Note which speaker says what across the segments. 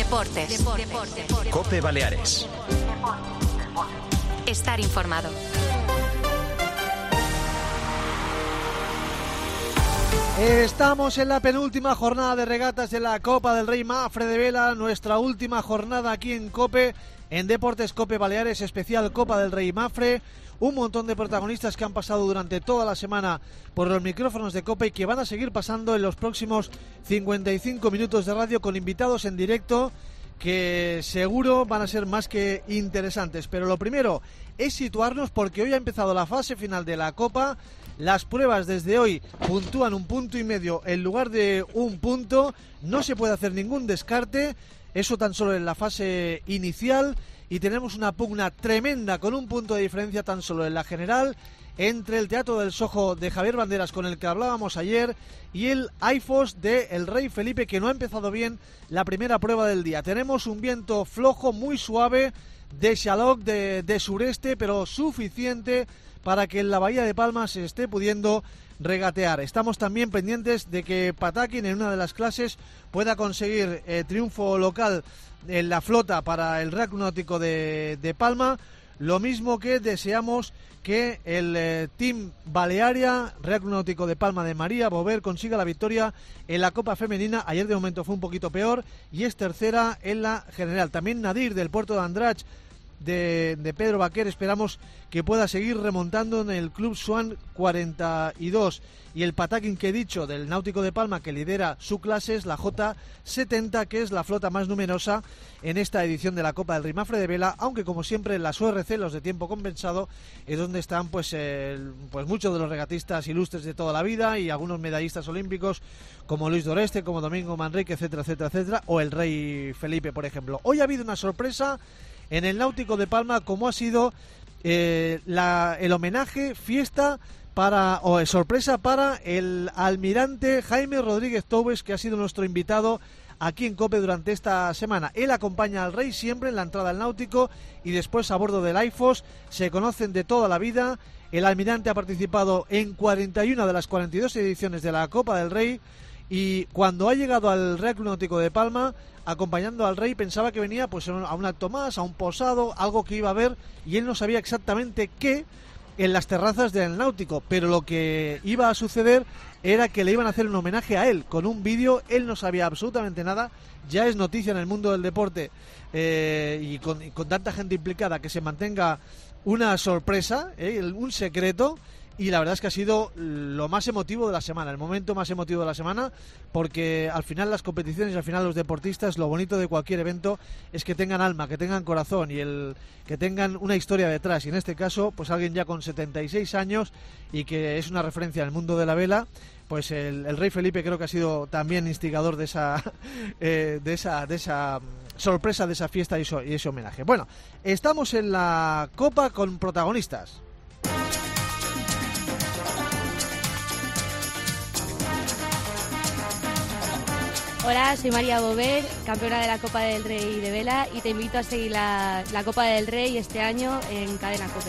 Speaker 1: Deportes.
Speaker 2: COPE Baleares.
Speaker 1: Estar informado.
Speaker 3: Estamos en la penúltima jornada de regatas de la Copa del Rey Mafre de Vela, nuestra última jornada aquí en COPE, en Deportes COPE Baleares, especial Copa del Rey Mafre. Un montón de protagonistas que han pasado durante toda la semana por los micrófonos de COPE y que van a seguir pasando en los próximos 55 minutos de radio con invitados en directo que seguro van a ser más que interesantes. Pero lo primero es situarnos porque hoy ha empezado la fase final de la Copa. Las pruebas desde hoy puntúan 1,5 puntos en lugar de 1 punto. No se puede hacer ningún descarte, eso tan solo en la fase inicial. Y tenemos una pugna tremenda con 1 punto de diferencia tan solo en la general entre el Teatro del Sojo de Javier Banderas, con el que hablábamos ayer, y el AIFOS de El Rey Felipe, que no ha empezado bien la primera prueba del día. Tenemos un viento flojo, muy suave, de Xaloc, de sureste, pero suficiente para que en la Bahía de Palma se esté pudiendo regatear. Estamos también pendientes de que Patakin en una de las clases pueda conseguir triunfo local en la flota para el Real Club Náutico de Palma. Lo mismo que deseamos que el Team Balearia, Real Club Náutico de Palma de María Bover, consiga la victoria en la Copa Femenina. Ayer de momento fue un poquito peor y es tercera en la general. También Nadir del Puerto de Andratx de Pedro Baquer, esperamos que pueda seguir remontando en el Club Swan 42. Y el Patakin que he dicho del Náutico de Palma, que lidera su clase, es la J70, que es la flota más numerosa en esta edición de la Copa del Rey Mafre de Vela, aunque como siempre las ORC, los de tiempo compensado, es donde están pues muchos de los regatistas ilustres de toda la vida y algunos medallistas olímpicos como Luis Doreste, como Domingo Manrique, etcétera, etcétera, etcétera, o el Rey Felipe, por ejemplo. Hoy ha habido una sorpresa en el Náutico de Palma, como ha sido el homenaje, fiesta sorpresa para el almirante Jaime Rodríguez Toubes, que ha sido nuestro invitado aquí en COPE durante esta semana. Él acompaña al rey siempre en la entrada al Náutico y después a bordo del AIFOS. Se conocen de toda la vida. El almirante ha participado en 41 de las 42 ediciones de la Copa del Rey, y cuando ha llegado al Real Club Náutico de Palma acompañando al rey pensaba que venía pues a un acto más, a un posado, algo que iba a ver, y él no sabía exactamente qué en las terrazas del Náutico, pero lo que iba a suceder era que le iban a hacer un homenaje a él con un vídeo. Él no sabía absolutamente nada, ya es noticia en el mundo del deporte y con tanta gente implicada, que se mantenga una sorpresa, un secreto. Y la verdad es que ha sido lo más emotivo de la semana, el momento más emotivo de la semana, porque al final las competiciones y al final los deportistas, lo bonito de cualquier evento es que tengan alma, que tengan corazón y que tengan una historia detrás. Y en este caso, pues alguien ya con 76 años y que es una referencia en el mundo de la vela, pues el Rey Felipe creo que ha sido también instigador de esa sorpresa, de esa fiesta y ese homenaje. Bueno, estamos en la Copa con protagonistas.
Speaker 4: Hola, soy María Bover, campeona de la Copa del Rey de Vela, y te invito a seguir la Copa del Rey este año en Cadena COPE.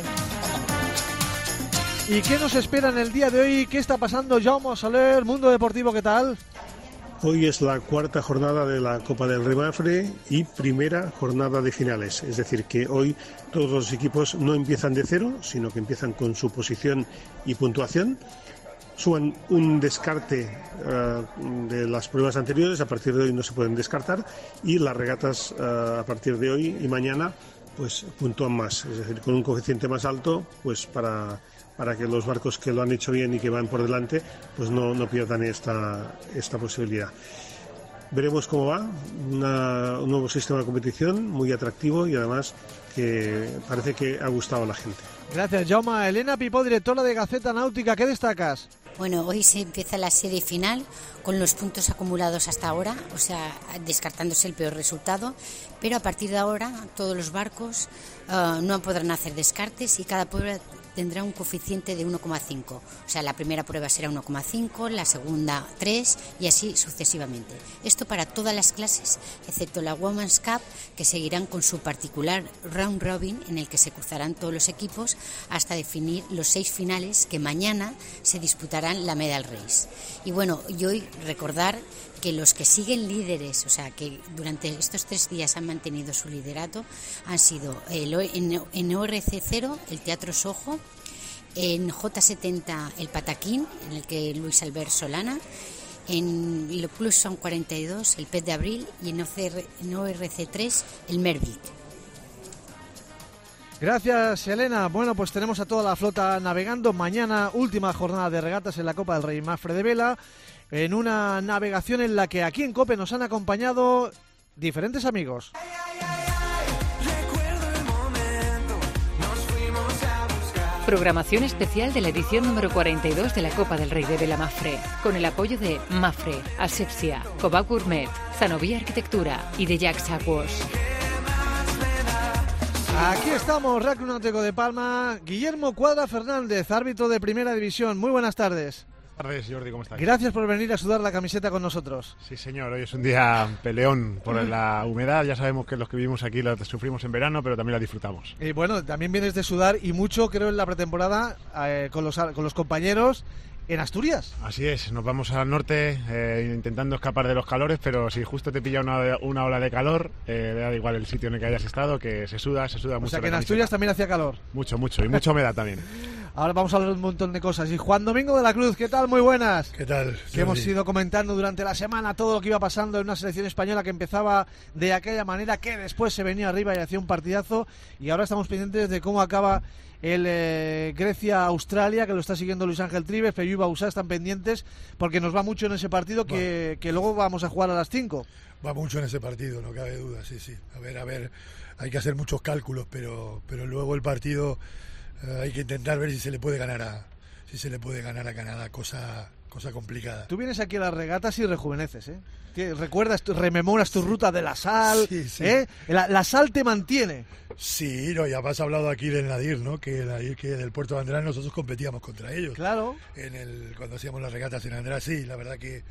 Speaker 3: ¿Y qué nos espera en el día de hoy? ¿Qué está pasando? Jaume Soler, Mundo Deportivo, ¿qué tal?
Speaker 5: Hoy es la cuarta jornada de la Copa del Rey Mafre y primera jornada de finales. Es decir, que hoy todos los equipos no empiezan de cero, sino que empiezan con su posición y puntuación. Suman un descarte de las pruebas anteriores, a partir de hoy no se pueden descartar, y las regatas a partir de hoy y mañana pues puntúan más, es decir, con un coeficiente más alto, pues para que los barcos que lo han hecho bien y que van por delante pues no pierdan esta posibilidad. Veremos cómo va, un nuevo sistema de competición muy atractivo y además que parece que ha gustado a la gente.
Speaker 3: Gracias, Jaume. Elena Pipó, directora de Gaceta Náutica, ¿qué destacas?
Speaker 6: Bueno, hoy se empieza la serie final con los puntos acumulados hasta ahora, o sea, descartándose el peor resultado, pero a partir de ahora todos los barcos no podrán hacer descartes y cada prueba tendrá un coeficiente de 1,5. O sea, la primera prueba será 1,5, la segunda 3 y así sucesivamente. Esto para todas las clases, excepto la Women's Cup, que seguirán con su particular round robin en el que se cruzarán todos los equipos hasta definir los 6 finales que mañana se disputarán la Medal Race. Y bueno, y hoy recordar porque los que siguen líderes, o sea, que durante estos 3 días han mantenido su liderato, han sido en ORC 0, el Teatro Soho, en J70 el Pataquín, en el que Luis Albert Solana, en Le Plus son 42 el Pet de Abril y en ORC 3 el Mervic.
Speaker 3: Gracias, Elena. Bueno, pues tenemos a toda la flota navegando. Mañana, última jornada de regatas en la Copa del Rey Mafre de Vela, en una navegación en la que aquí en COPE nos han acompañado diferentes amigos.
Speaker 1: Programación especial de la edición número 42 de la Copa del Rey de Vela Mafre, con el apoyo de Mafre, Asepsia, Cobac Gourmet, Zanovia Arquitectura y de Jack Sackwash.
Speaker 3: Aquí estamos, Real Club Náutico de Palma. Guillermo Cuadra Fernández, árbitro de Primera División. Muy buenas tardes.
Speaker 7: Buenas tardes, Jordi, ¿cómo estás?
Speaker 3: Gracias por venir a sudar la camiseta con nosotros.
Speaker 7: Sí, señor, hoy es un día peleón por la humedad. Ya sabemos que los que vivimos aquí la sufrimos en verano, pero también la disfrutamos.
Speaker 3: Y bueno, también vienes de sudar y mucho, creo, en la pretemporada con los compañeros en Asturias.
Speaker 7: Así es, nos vamos al norte intentando escapar de los calores, pero si justo te pilla una ola de calor, da igual el sitio en el que hayas estado, que se suda mucho.
Speaker 3: O sea que en Asturias también hacía calor.
Speaker 7: Mucho, y mucha humedad también.
Speaker 3: Ahora vamos a hablar de un montón de cosas. Y Juan Domingo de la Cruz, ¿qué tal? Muy buenas.
Speaker 8: ¿Qué tal?
Speaker 3: Que hemos ido comentando durante la semana todo lo que iba pasando en una selección española que empezaba de aquella manera, que después se venía arriba y hacía un partidazo. Y ahora estamos pendientes de cómo acaba el Grecia-Australia, que lo está siguiendo Luis Ángel Trives, Feyú y Bausá están pendientes, porque nos va mucho en ese partido que luego vamos a jugar a las 5.
Speaker 8: Va mucho en ese partido, no cabe duda, sí. A ver, hay que hacer muchos cálculos, pero luego el partido hay que intentar ver si se le puede ganar a Canadá, cosa complicada.
Speaker 3: Tú vienes aquí a las regatas y rejuveneces, ¿eh? Rememoras tu ruta de la sal,
Speaker 8: sí.
Speaker 3: ¿eh? La sal te mantiene.
Speaker 8: Sí, no, ya has hablado aquí del Nadir, ¿no? Que el Nadir, que del Puerto de András nosotros competíamos contra ellos.
Speaker 3: Claro.
Speaker 8: Cuando hacíamos las regatas en András, sí, la verdad que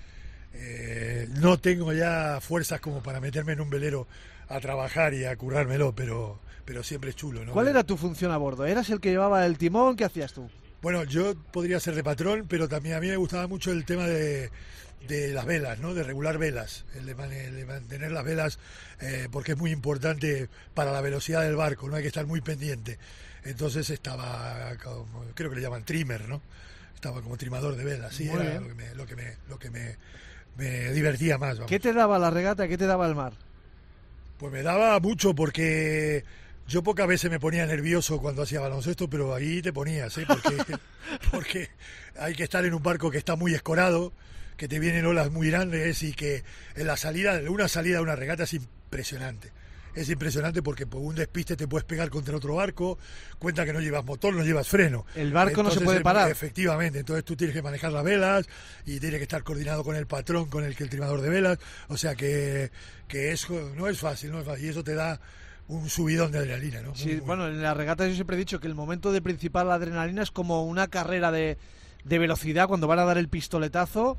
Speaker 8: no tengo ya fuerzas como para meterme en un velero a trabajar y a currármelo, pero siempre es chulo, ¿no?
Speaker 3: ¿Cuál era tu función a bordo? ¿Eras el que llevaba el timón? ¿Qué hacías tú?
Speaker 8: Bueno, yo podría ser de patrón, pero también a mí me gustaba mucho el tema de las velas, ¿no? De regular velas, el de mantener las velas, porque es muy importante para la velocidad del barco, no hay que estar muy pendiente. Entonces estaba, creo que le llaman trimmer, ¿no? Estaba como trimador de velas, sí, era lo que me divertía más. Vamos.
Speaker 3: ¿Qué te daba la regata? ¿Qué te daba el mar?
Speaker 8: Pues me daba mucho, porque yo pocas veces me ponía nervioso cuando hacía baloncesto, pero ahí te ponías, ¿eh? Porque hay que estar en un barco que está muy escorado, que te vienen olas muy grandes y que en una salida de una regata es impresionante. Es impresionante porque por un despiste te puedes pegar contra otro barco, cuenta que no llevas motor, no llevas freno.
Speaker 3: El barco entonces, no se puede parar.
Speaker 8: Efectivamente, entonces tú tienes que manejar las velas y tienes que estar coordinado con el patrón, con el trimador de velas, o sea que eso no es fácil, y eso te da un subidón de adrenalina, ¿no?
Speaker 3: Sí, bueno, en la regata yo siempre he dicho que el momento de principal adrenalina es como una carrera de velocidad cuando van a dar el pistoletazo,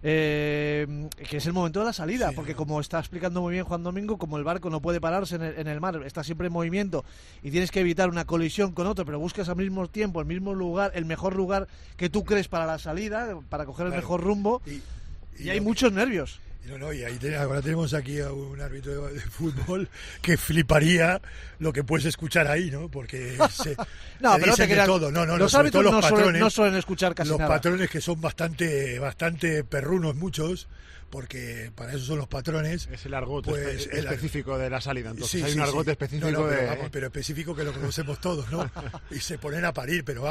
Speaker 3: que es el momento de la salida, porque como está explicando muy bien Juan Domingo, como el barco no puede pararse en el mar, está siempre en movimiento y tienes que evitar una colisión con otro, pero buscas al mismo tiempo el mismo lugar, el mejor lugar que tú crees para la salida, para coger el mejor rumbo, y hay muchos nervios.
Speaker 8: Y ahí ahora tenemos aquí a un árbitro de fútbol que fliparía lo que puedes escuchar ahí, ¿no? Porque se dicen de todo.
Speaker 3: Los árbitros no suelen escuchar casi nada.
Speaker 8: Los patrones, que son bastante perrunos muchos, porque para eso son los patrones.
Speaker 7: Es el argot específico de la salida, entonces
Speaker 8: sí,
Speaker 7: hay un argot específico
Speaker 8: pero específico que lo conocemos todos, ¿no? Y se ponen a parir, pero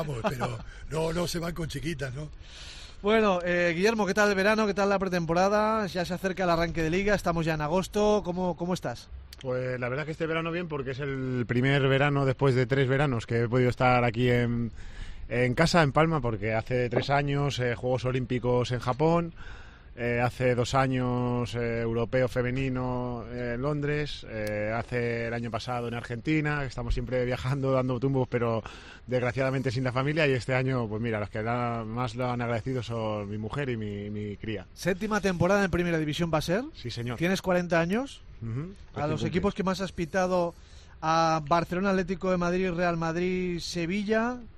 Speaker 8: no se van con chiquitas, ¿no?
Speaker 3: Bueno, Guillermo, ¿qué tal el verano? ¿Qué tal la pretemporada? Ya se acerca el arranque de liga, estamos ya en agosto. ¿Cómo estás?
Speaker 7: Pues la verdad que este verano bien, porque es el primer verano después de 3 veranos que he podido estar aquí en casa, en Palma, porque hace 3 años Juegos Olímpicos en Japón, hace 2 años europeo femenino en Londres, hace el año pasado en Argentina, estamos siempre viajando, dando tumbos, pero desgraciadamente sin la familia, y este año, pues mira, los que más lo han agradecido son mi mujer y mi cría.
Speaker 3: ¿Séptima temporada en Primera División va a ser?
Speaker 7: Sí, señor.
Speaker 3: ¿Tienes 40 años? A los equipos que más has pitado, a Barcelona, Atlético de Madrid, Real Madrid, Sevilla,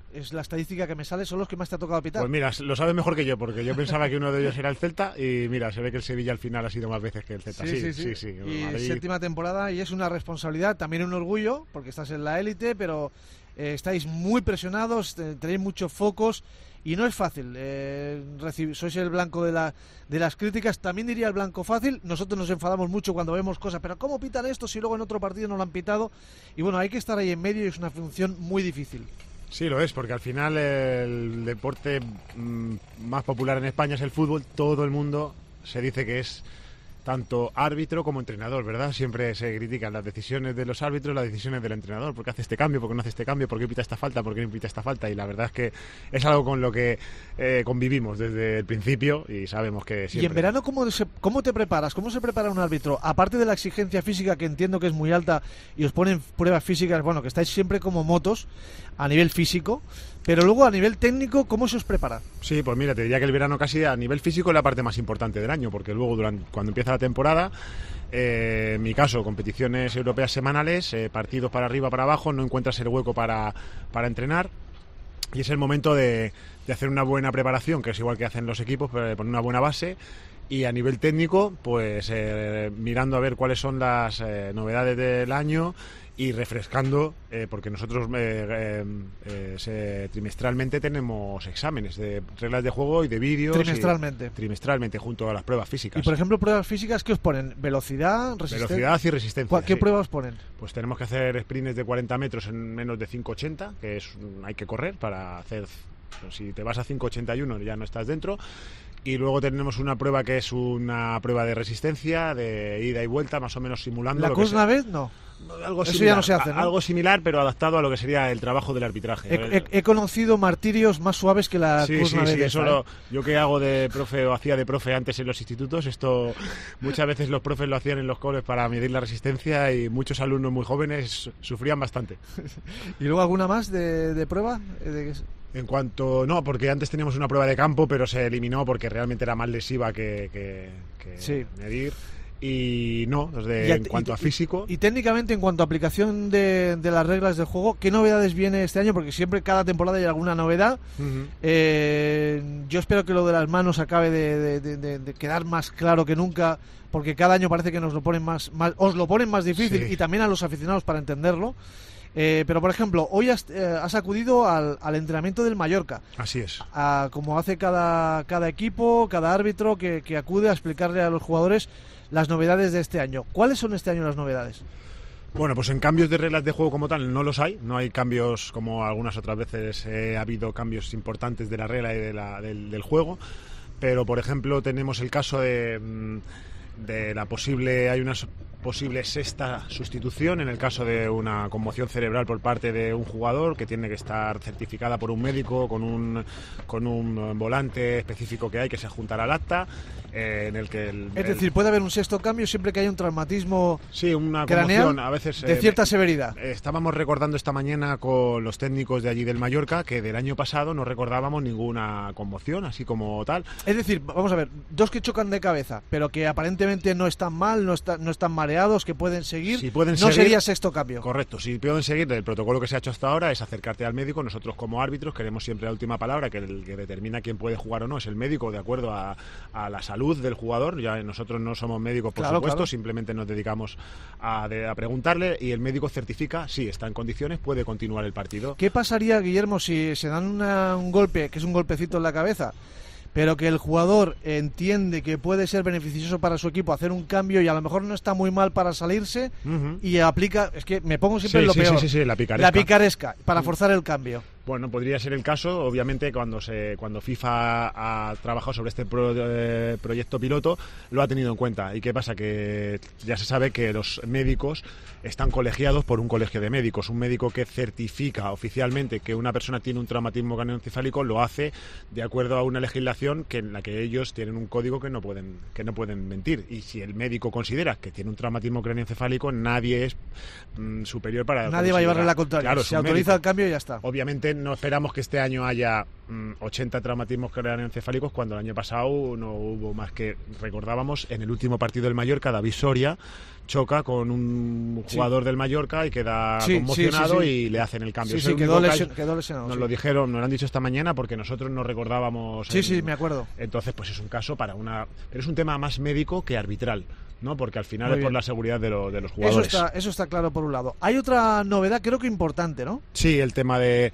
Speaker 3: es la estadística que me sale, son los que más te ha tocado pitar.
Speaker 7: Pues mira, lo sabes mejor que yo, porque yo pensaba que uno de ellos era el Celta y mira, se ve que el Sevilla al final ha sido más veces que el Celta. Sí.
Speaker 3: Y
Speaker 7: Madrid...
Speaker 3: 7ª temporada y es una responsabilidad, también un orgullo, porque estás en la élite, pero estáis muy presionados, tenéis muchos focos y no es fácil. Sois el blanco de las críticas, también diría el blanco fácil. Nosotros nos enfadamos mucho cuando vemos cosas, pero ¿cómo pitan esto si luego en otro partido no lo han pitado? Y bueno, hay que estar ahí en medio y es una función muy difícil.
Speaker 7: Sí, lo es, porque al final el deporte más popular en España es el fútbol. Todo el mundo se dice que es tanto árbitro como entrenador, ¿verdad? Siempre se critican las decisiones de los árbitros, las decisiones del entrenador. ¿Por qué hace este cambio? ¿Por qué no hace este cambio? ¿Por qué pita esta falta? ¿Por qué no pita esta falta? Y la verdad es que es algo con lo que convivimos desde el principio y sabemos que siempre...
Speaker 3: ¿Y en verano cómo te preparas? ¿Cómo se prepara un árbitro? Aparte de la exigencia física, que entiendo que es muy alta y os ponen pruebas físicas, bueno, que estáis siempre como motos a nivel físico, pero luego a nivel técnico, ¿cómo se os prepara?
Speaker 7: Sí, pues mira, te diría que el verano casi a nivel físico es la parte más importante del año, porque luego cuando empieza la temporada, en mi caso, competiciones europeas semanales, partidos para arriba, para abajo, no encuentras el hueco para entrenar y es el momento de hacer una buena preparación, que es igual que hacen los equipos, poner una buena base. Y a nivel técnico, pues mirando a ver cuáles son las novedades del año y refrescando, porque nosotros trimestralmente tenemos exámenes de reglas de juego y de vídeos. Trimestralmente, junto a las pruebas físicas.
Speaker 3: Y por ejemplo, pruebas físicas, ¿qué os ponen? ¿Velocidad, resistencia?
Speaker 7: Velocidad y resistencia.
Speaker 3: ¿Qué pruebas ponen?
Speaker 7: Pues tenemos que hacer sprints de 40 metros en menos de 5.80, que hay que correr para hacer... Si te vas a 5.81 ya no estás dentro. Y luego tenemos una prueba que es una prueba de resistencia, de ida y vuelta, más o menos simulando...
Speaker 3: ¿La Cruz Navés? No.
Speaker 7: Algo
Speaker 3: Eso
Speaker 7: similar,
Speaker 3: ya no se hace, ¿no?
Speaker 7: Algo similar, pero adaptado a lo que sería el trabajo del arbitraje.
Speaker 3: He conocido martirios más suaves que la Cruz Navés.
Speaker 7: Sí, eso yo que hago de profe o hacía de profe antes en los institutos, esto muchas veces los profes lo hacían en los coles para medir la resistencia y muchos alumnos muy jóvenes sufrían bastante.
Speaker 3: ¿Y luego alguna más de prueba?
Speaker 7: No, porque antes teníamos una prueba de campo, pero se eliminó porque realmente era más lesiva que medir. Y no, en cuanto a físico.
Speaker 3: Y técnicamente, en cuanto a aplicación de las reglas del juego, ¿qué novedades viene este año? Porque siempre, cada temporada hay alguna novedad. Yo espero que lo de las manos acabe de quedar más claro que nunca, porque cada año parece que os lo ponen más difícil, y también a los aficionados para entenderlo. Pero, por ejemplo, hoy has acudido al entrenamiento del Mallorca.
Speaker 7: Así es.
Speaker 3: Como hace cada equipo, cada árbitro que acude a explicarle a los jugadores las novedades de este año. ¿Cuáles son este año las novedades?
Speaker 7: Bueno, pues en cambios de reglas de juego como tal no los hay. No hay cambios como algunas otras veces ha habido cambios importantes de la regla y del juego. Pero, por ejemplo, tenemos el caso de la posible... Hay una posible sexta sustitución en el caso de una conmoción cerebral por parte de un jugador, que tiene que estar certificada por un médico con un volante específico que hay que se adjuntará al acta, en el que
Speaker 3: es decir, puede haber un sexto cambio siempre que haya un traumatismo
Speaker 7: una
Speaker 3: craneal
Speaker 7: conmoción, a veces
Speaker 3: de cierta severidad.
Speaker 7: Estábamos recordando esta mañana con los técnicos de allí del Mallorca que del año pasado no recordábamos ninguna conmoción así como tal.
Speaker 3: Es decir, vamos a ver, dos que chocan de cabeza pero que aparentemente no están mal, no están mareados, que pueden seguir, sería sexto cambio.
Speaker 7: Correcto, si pueden seguir, el protocolo que se ha hecho hasta ahora es acercarte al médico. Nosotros como árbitros queremos siempre la última palabra, que el que determina quién puede jugar o no es el médico, de acuerdo a la salud del jugador. Ya nosotros no somos médicos, por supuesto, simplemente nos dedicamos a preguntarle y el médico certifica, sí, está en condiciones, puede continuar el partido.
Speaker 3: ¿Qué pasaría, Guillermo, si se dan un golpe, que es un golpecito en la cabeza, pero que el jugador entiende que puede ser beneficioso para su equipo hacer un cambio y a lo mejor no está muy mal para salirse y aplica, es que me pongo siempre en lo peor, la picaresca para forzar el cambio?
Speaker 7: Bueno, podría ser el caso, obviamente, cuando FIFA ha trabajado sobre este proyecto piloto, lo ha tenido en cuenta. ¿Y qué pasa? Que ya se sabe que los médicos están colegiados por un colegio de médicos. Un médico que certifica oficialmente que una persona tiene un traumatismo craneoencefálico lo hace de acuerdo a una legislación en la que ellos tienen un código que no pueden mentir. Y si el médico considera que tiene un traumatismo craneoencefálico, nadie es superior para...
Speaker 3: Nadie va a llevarle la contraria.
Speaker 7: Claro,
Speaker 3: se autoriza el cambio y ya está.
Speaker 7: Obviamente no esperamos que este año haya 80 traumatismos craneoencefálicos cuando el año pasado no hubo más que, recordábamos, en el último partido del Mallorca, David Soria choca con un jugador del Mallorca y queda conmocionado y le hacen el cambio.
Speaker 3: Sí, quedó lesionado.
Speaker 7: Nos lo dijeron, nos lo han dicho esta mañana porque nosotros no recordábamos.
Speaker 3: Sí, me acuerdo.
Speaker 7: Entonces, pues es un caso pero es un tema más médico que arbitral, ¿no? Porque al final es por la seguridad de los jugadores.
Speaker 3: Eso está claro por un lado. Hay otra novedad, creo que importante, ¿no?
Speaker 7: Sí, el tema de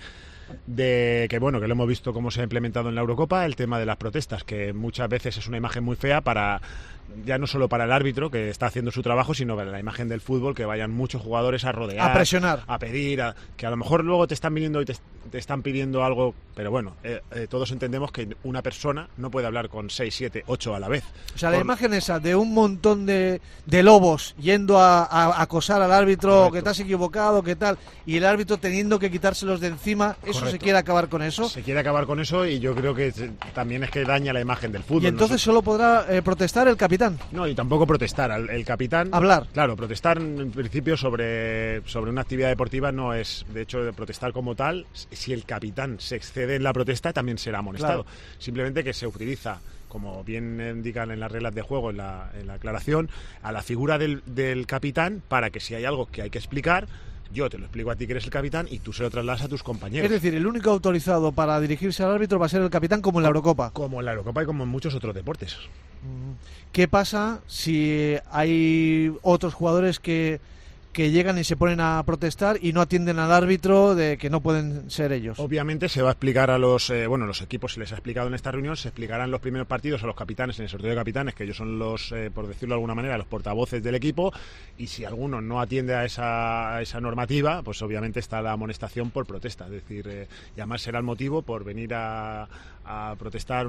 Speaker 7: que bueno, que lo hemos visto cómo se ha implementado en la Eurocopa, el tema de las protestas, que muchas veces es una imagen muy fea ya no solo para el árbitro que está haciendo su trabajo, sino para la imagen del fútbol, que vayan muchos jugadores a rodear,
Speaker 3: a presionar,
Speaker 7: a pedir, que a lo mejor luego te están viniendo y te están pidiendo algo, pero bueno, todos entendemos que una persona no puede hablar con 6, 7, 8 a la vez.
Speaker 3: O sea, la imagen esa de un montón de lobos yendo a acosar al árbitro, correcto, que te has equivocado, que tal, y el árbitro teniendo que quitárselos de encima, ¿eso correcto, se quiere acabar con eso?
Speaker 7: Se quiere acabar con eso, y yo creo que también es que daña la imagen del fútbol.
Speaker 3: Y entonces solo podrá protestar el capitán.
Speaker 7: No, y tampoco protestar, el capitán...
Speaker 3: Hablar.
Speaker 7: Claro, protestar en principio sobre una actividad deportiva no es, de hecho, protestar como tal. Si el capitán se excede en la protesta, también será amonestado. Claro. Simplemente que se utiliza, como bien indican en las reglas de juego, en la aclaración, a la figura del capitán, para que si hay algo que hay que explicar, yo te lo explico a ti, que eres el capitán, y tú se lo trasladas a tus compañeros.
Speaker 3: Es decir, el único autorizado para dirigirse al árbitro va a ser el capitán, como en la Eurocopa.
Speaker 7: Como en la Eurocopa y como en muchos otros deportes.
Speaker 3: ¿Qué pasa si hay otros jugadores que llegan y se ponen a protestar y no atienden al árbitro, de que no pueden ser ellos?
Speaker 7: Obviamente se va a explicar a los equipos, se les ha explicado en esta reunión, se explicarán los primeros partidos a los capitanes en el sorteo de capitanes, que ellos son los, por decirlo de alguna manera, los portavoces del equipo, y si alguno no atiende a esa normativa, pues obviamente está la amonestación por protesta, es decir, y además será el motivo por venir a protestar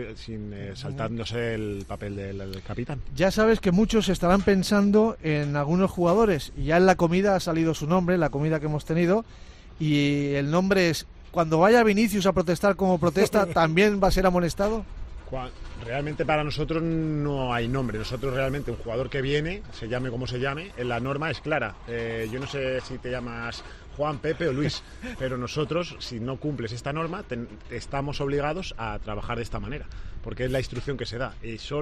Speaker 7: saltándose el papel del capitán.
Speaker 3: Ya sabes que muchos estarán pensando en algunos jugadores, y ya en la comida ha salido su nombre, la comida que hemos tenido, y el nombre es: cuando vaya Vinicius a protestar como protesta, ¿también va a ser amonestado?
Speaker 7: Realmente para nosotros no hay nombre. Nosotros realmente, un jugador que viene, se llame como se llame, la norma es clara. Yo no sé si te llamas Juan, Pepe o Luis, pero nosotros, si no cumples esta norma, estamos obligados a trabajar de esta manera, porque es la instrucción que se da,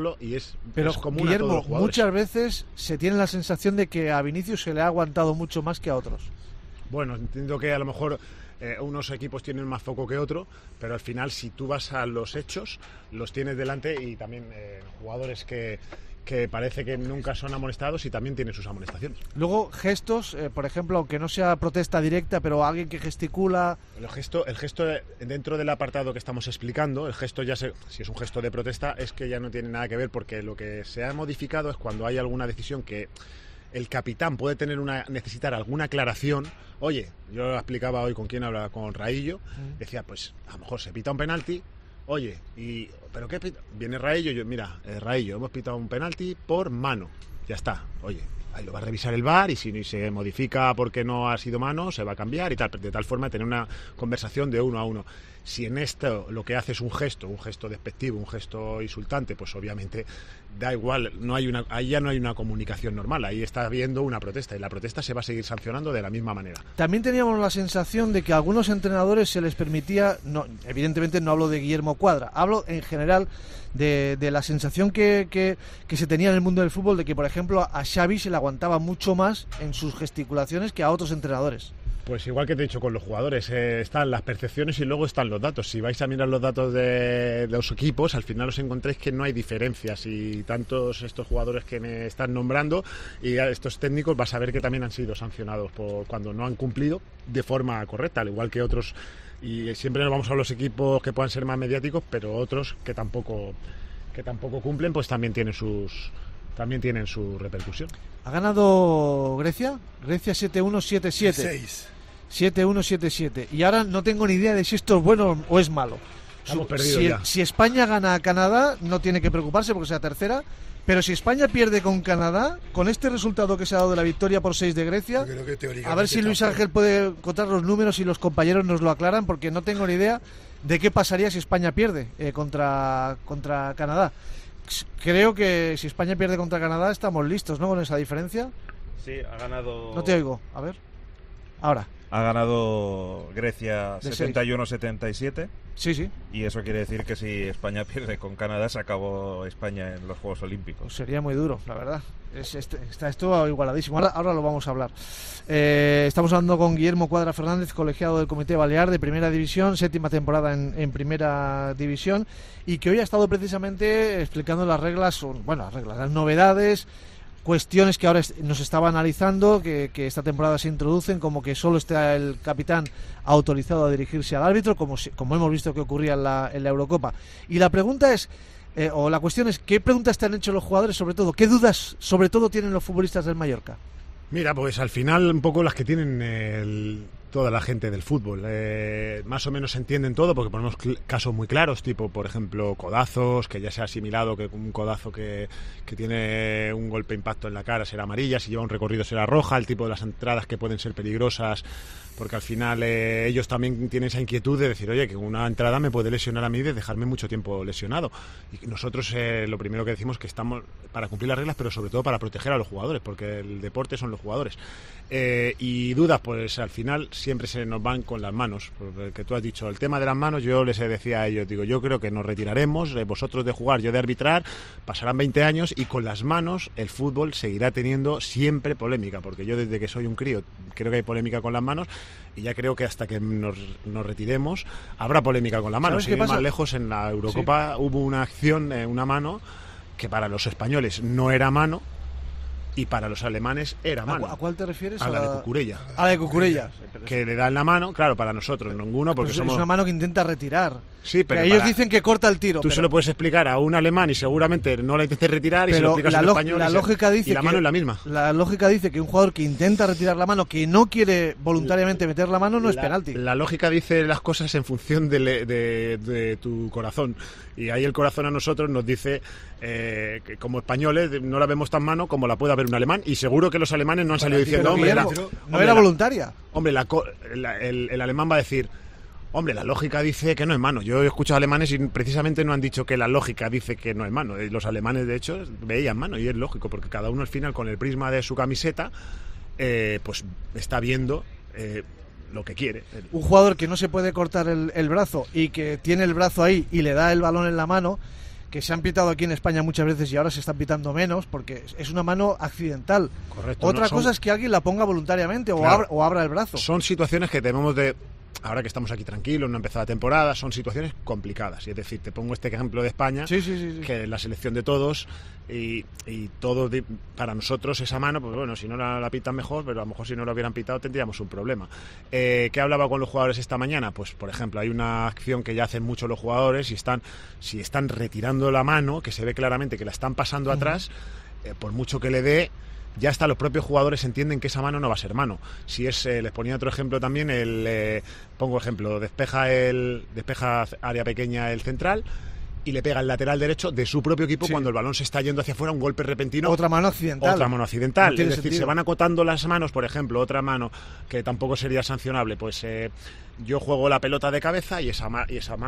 Speaker 3: pero,
Speaker 7: es común,
Speaker 3: Guillermo,
Speaker 7: a todos los jugadores.
Speaker 3: Muchas veces se tiene la sensación de que a Vinicius se le ha aguantado mucho más que a otros.
Speaker 7: Bueno, entiendo que a lo mejor unos equipos tienen más foco que otro, pero al final, si tú vas a los hechos, los tienes delante, y también jugadores que parece que nunca son amonestados y también tienen sus amonestaciones.
Speaker 3: Luego, gestos, por ejemplo, aunque no sea protesta directa, pero alguien que gesticula...
Speaker 7: El gesto dentro del apartado que estamos explicando, el gesto si es un gesto de protesta, es que ya no tiene nada que ver, porque lo que se ha modificado es cuando hay alguna decisión que el capitán puede necesitar alguna aclaración. Oye, yo lo explicaba hoy con quien hablaba, con Raillo, decía, pues a lo mejor se pita un penalti. Oye, ¿pero qué pita? Viene Raillo, mira, Raillo, hemos pitado un penalti por mano. Ya está, oye, ahí lo va a revisar el VAR, y si se modifica porque no ha sido mano, se va a cambiar y tal, de tal forma tener una conversación de uno a uno. Si en esto lo que hace es un gesto despectivo, un gesto insultante, pues obviamente da igual, ahí ya no hay una comunicación normal, ahí está habiendo una protesta, y la protesta se va a seguir sancionando de la misma manera.
Speaker 3: También teníamos la sensación de que a algunos entrenadores se les permitía, evidentemente no hablo de Guillermo Cuadra, hablo en general de la sensación que se tenía en el mundo del fútbol, de que, por ejemplo, a Xavi se le aguantaba mucho más en sus gesticulaciones que a otros entrenadores.
Speaker 7: Pues igual que te he dicho con los jugadores, están las percepciones y luego están los datos. Si vais a mirar los datos de los equipos, al final os encontráis que no hay diferencias, y tantos estos jugadores que me están nombrando y estos técnicos vas a ver que también han sido sancionados por cuando no han cumplido de forma correcta, al igual que otros, y siempre nos vamos a los equipos que puedan ser más mediáticos, pero otros que tampoco cumplen, pues también tienen su repercusión.
Speaker 3: ¿Ha ganado Grecia? Grecia 7-1-7-7. 7-1-7-7. Y ahora no tengo ni idea de si esto es bueno o es malo. Si España gana a Canadá, no tiene que preocuparse porque sea tercera. Pero si España pierde con Canadá, con este resultado que se ha dado de la victoria por 6 de Grecia, a ver si Luis Ángel puede contar los números y los compañeros nos lo aclaran, porque no tengo ni idea de qué pasaría si España pierde contra Canadá. Creo que si España pierde contra Canadá estamos listos, ¿no? Con esa diferencia.
Speaker 9: Sí, ha ganado...
Speaker 3: No te oigo, a ver. Ahora.
Speaker 9: Ha ganado Grecia 71-77.
Speaker 3: Sí.
Speaker 9: Y eso quiere decir que si España pierde con Canadá, se acabó España en los Juegos Olímpicos.
Speaker 3: Pues sería muy duro, la verdad. Está esto igualadísimo. Ahora lo vamos a hablar. Estamos hablando con Guillermo Cuadra Fernández, colegiado del Comité Balear de Primera División, 7ª temporada en Primera División, y que hoy ha estado precisamente explicando las reglas, las novedades, cuestiones que ahora nos estaba analizando, que esta temporada se introducen, como que solo está el capitán autorizado a dirigirse al árbitro, como hemos visto que ocurría en la Eurocopa. Y la pregunta es, la cuestión es, ¿qué preguntas te han hecho los jugadores, sobre todo? ¿Qué dudas, sobre todo, tienen los futbolistas del Mallorca?
Speaker 7: Mira, pues al final un poco las que tienen toda la gente del fútbol. Más o menos entienden todo, porque ponemos casos muy claros, tipo, por ejemplo, codazos, que ya se ha asimilado que un codazo que tiene un golpe impacto en la cara será amarilla, si lleva un recorrido será roja, el tipo de las entradas que pueden ser peligrosas, porque al final ellos también tienen esa inquietud de decir, oye, que una entrada me puede lesionar a mí, de dejarme mucho tiempo lesionado. Y nosotros lo primero que decimos que estamos para cumplir las reglas, pero sobre todo para proteger a los jugadores, porque el deporte son los jugadores. Y dudas, pues al final siempre se nos van con las manos, porque tú has dicho el tema de las manos. Yo les decía a ellos, digo, yo creo que nos retiraremos, vosotros de jugar, yo de arbitrar, pasarán 20 años y con las manos el fútbol seguirá teniendo siempre polémica, porque yo desde que soy un crío creo que hay polémica con las manos, y ya creo que hasta que nos retiremos habrá polémica con las manos. Sin ir más lejos, en la Eurocopa hubo una acción, una mano, que para los españoles no era mano, y para los alemanes era mano.
Speaker 3: ¿A cuál te refieres?
Speaker 7: A la de Cucurella.
Speaker 3: A la de Cucurella.
Speaker 7: Que le da en la mano, claro, para nosotros ninguno, porque
Speaker 3: es una mano que intenta retirar.
Speaker 7: Sí, pero
Speaker 3: ellos dicen que corta el tiro.
Speaker 7: Tú se lo puedes explicar a un alemán y seguramente no la intentes retirar, y se lo explicas a un español
Speaker 3: la lógica dice
Speaker 7: y la mano es la misma.
Speaker 3: La lógica dice que un jugador que intenta retirar la mano, que no quiere voluntariamente meter la mano, no es penalti.
Speaker 7: La lógica dice las cosas en función de tu corazón, y ahí el corazón a nosotros nos dice que como españoles no la vemos tan mano como la puede haber un alemán, y seguro que los alemanes no han salido diciendo,
Speaker 3: no era voluntaria.
Speaker 7: Hombre, el alemán va a decir, hombre, la lógica dice que no es mano. Yo he escuchado alemanes y precisamente no han dicho que la lógica dice que no es mano. Los alemanes, de hecho, veían mano, y es lógico, porque cada uno al final, con el prisma de su camiseta, pues está viendo lo que quiere.
Speaker 3: Un jugador que no se puede cortar el brazo y que tiene el brazo ahí y le da el balón en la mano, que se han pitado aquí en España muchas veces y ahora se están pitando menos, porque es una mano accidental.
Speaker 7: Correcto.
Speaker 3: Otra cosa es que alguien la ponga voluntariamente, claro, o abra el brazo.
Speaker 7: Son situaciones que debemos de... Ahora que estamos aquí tranquilos, no ha empezado la temporada, son situaciones complicadas. Y es decir, te pongo este ejemplo de España,
Speaker 3: sí.
Speaker 7: Que es la selección de todos, y todo para nosotros esa mano, pues bueno, si no la pitan mejor, pero a lo mejor si no la hubieran pitado tendríamos un problema. ¿Qué hablaba con los jugadores esta mañana? Pues, por ejemplo, hay una acción que ya hacen mucho los jugadores, y si están retirando la mano, que se ve claramente que la están pasando atrás, por mucho que le dé, ya hasta los propios jugadores entienden que esa mano no va a ser mano. Si es, les ponía otro ejemplo también, pongo ejemplo, despeja área pequeña el central y le pega el lateral derecho de su propio equipo cuando el balón se está yendo hacia afuera, un golpe repentino.
Speaker 3: Otra mano accidental.
Speaker 7: No es decir, sentido. Se van acotando las manos, por ejemplo, otra mano que tampoco sería sancionable, pues yo juego la pelota de cabeza y esa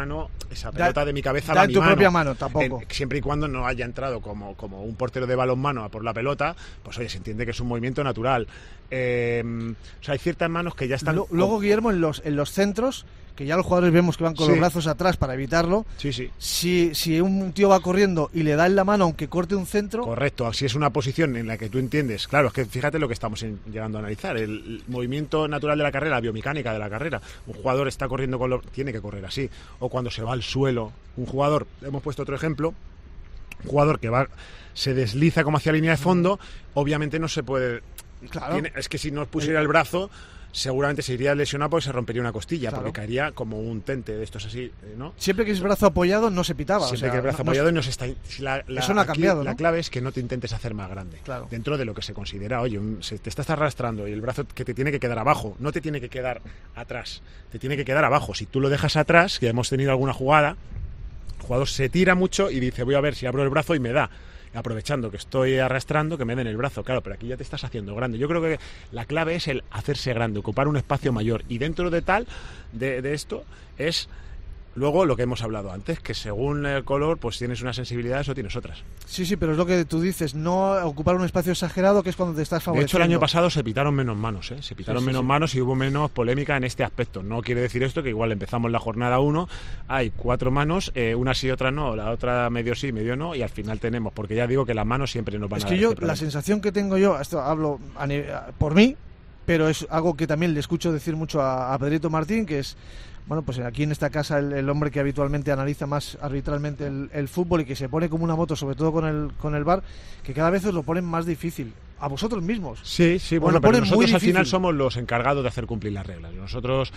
Speaker 7: pelota de mi cabeza va a mi
Speaker 3: tu
Speaker 7: mano.
Speaker 3: Propia mano, tampoco.
Speaker 7: Siempre y cuando no haya entrado como un portero de balonmano a por la pelota, pues oye, se entiende que es un movimiento natural. O sea, hay ciertas manos que ya están...
Speaker 3: Luego, Guillermo, en los centros, que ya los jugadores vemos que van con los brazos atrás para evitarlo.
Speaker 7: Sí.
Speaker 3: Si un tío va corriendo y le da en la mano aunque corte un centro...
Speaker 7: Correcto, si es una posición en la que tú entiendes, claro, es que fíjate lo que estamos llegando a analizar, el movimiento natural de la carrera, la biomecánica de la carrera. Un jugador está corriendo tiene que correr así, o cuando se va al suelo, un jugador, hemos puesto otro ejemplo, un jugador que se desliza como hacia línea de fondo, obviamente no se puede...
Speaker 3: Claro.
Speaker 7: Es que si no pusiera el brazo, seguramente se iría lesionado porque se rompería una costilla, porque caería como un tente de estos así, ¿no?
Speaker 3: Siempre que es brazo apoyado no se pitaba.
Speaker 7: Siempre que es brazo apoyado no se está...
Speaker 3: eso no ha cambiado, ¿no?
Speaker 7: La clave es que no te intentes hacer más grande.
Speaker 3: Claro.
Speaker 7: Dentro de lo que se considera, oye, te estás arrastrando y el brazo que te tiene que quedar abajo, no te tiene que quedar atrás, te tiene que quedar abajo. Si tú lo dejas atrás, que hemos tenido alguna jugada, el jugador se tira mucho y dice, voy a ver si abro el brazo y me da. Aprovechando que estoy arrastrando, que me den el brazo. Claro, pero aquí ya te estás haciendo grande. Yo creo que la clave es el hacerse grande, ocupar un espacio mayor. Y dentro de esto es Luego, lo que hemos hablado antes, que según el color, pues tienes unas sensibilidades o tienes otras.
Speaker 3: Sí, pero es lo que tú dices, no ocupar un espacio exagerado, que es cuando te estás favoreciendo.
Speaker 7: De hecho, el año pasado se pitaron menos manos, Se pitaron menos manos y hubo menos polémica en este aspecto. No quiere decir esto que igual empezamos la jornada 1, hay 4 manos, una sí, otra no, la otra medio sí, medio no, y al final tenemos, porque ya digo que las manos siempre nos van a dar.
Speaker 3: Es que la sensación que tengo yo, esto hablo por mí, pero es algo que también le escucho decir mucho a Pedrito Martín, que es, bueno, pues aquí en esta casa el hombre que habitualmente analiza más arbitralmente el fútbol y que se pone como una moto, sobre todo con el VAR, que cada vez os lo ponen más difícil. A vosotros mismos.
Speaker 7: Sí, bueno, pero nosotros al final somos los encargados de hacer cumplir las reglas. Nosotros...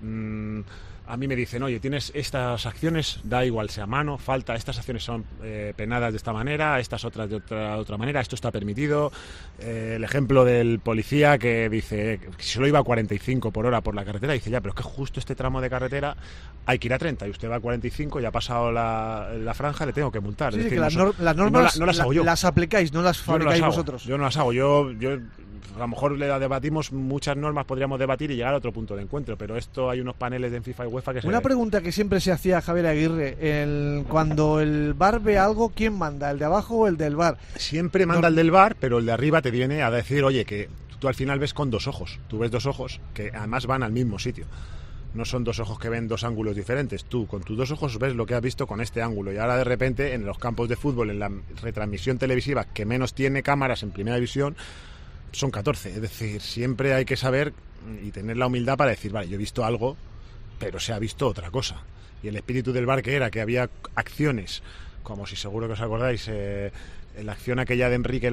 Speaker 7: a mí me dicen, oye, tienes estas acciones, da igual sea mano, falta, estas acciones son penadas de esta manera, estas otras de otra manera, esto está permitido. El ejemplo del policía que dice que solo iba a 45 por hora por la carretera, dice, ya, pero es que justo este tramo de carretera hay que ir a 30 y usted va a 45 y ha pasado la franja, le tengo que multar.
Speaker 3: Sí,
Speaker 7: es decir,
Speaker 3: que las normas
Speaker 7: no las hago yo.
Speaker 3: Las aplicáis, no las fabricáis vosotros.
Speaker 7: Yo no las hago, yo a lo mejor le debatimos muchas normas, podríamos debatir y llegar a otro punto de encuentro, pero esto hay unos paneles en FIFA y UEFA que
Speaker 3: Una pregunta que siempre se hacía a Javier Aguirre, cuando el VAR ve algo, ¿quién manda? ¿El de abajo o el del VAR?
Speaker 7: Siempre manda el del VAR, pero el de arriba te viene a decir, oye, que tú al final ves con 2 ojos, tú ves 2 ojos que además van al mismo sitio. No son 2 ojos que ven 2 ángulos diferentes. Tú con tus 2 ojos ves lo que has visto con este ángulo. Y ahora de repente en los campos de fútbol, en la retransmisión televisiva que menos tiene cámaras en primera división, son 14. Es decir, siempre hay que saber y tener la humildad para decir, vale, yo he visto algo, pero se ha visto otra cosa. Y el espíritu del VAR que era que había acciones, como si seguro que os acordáis, la acción aquella de Enrique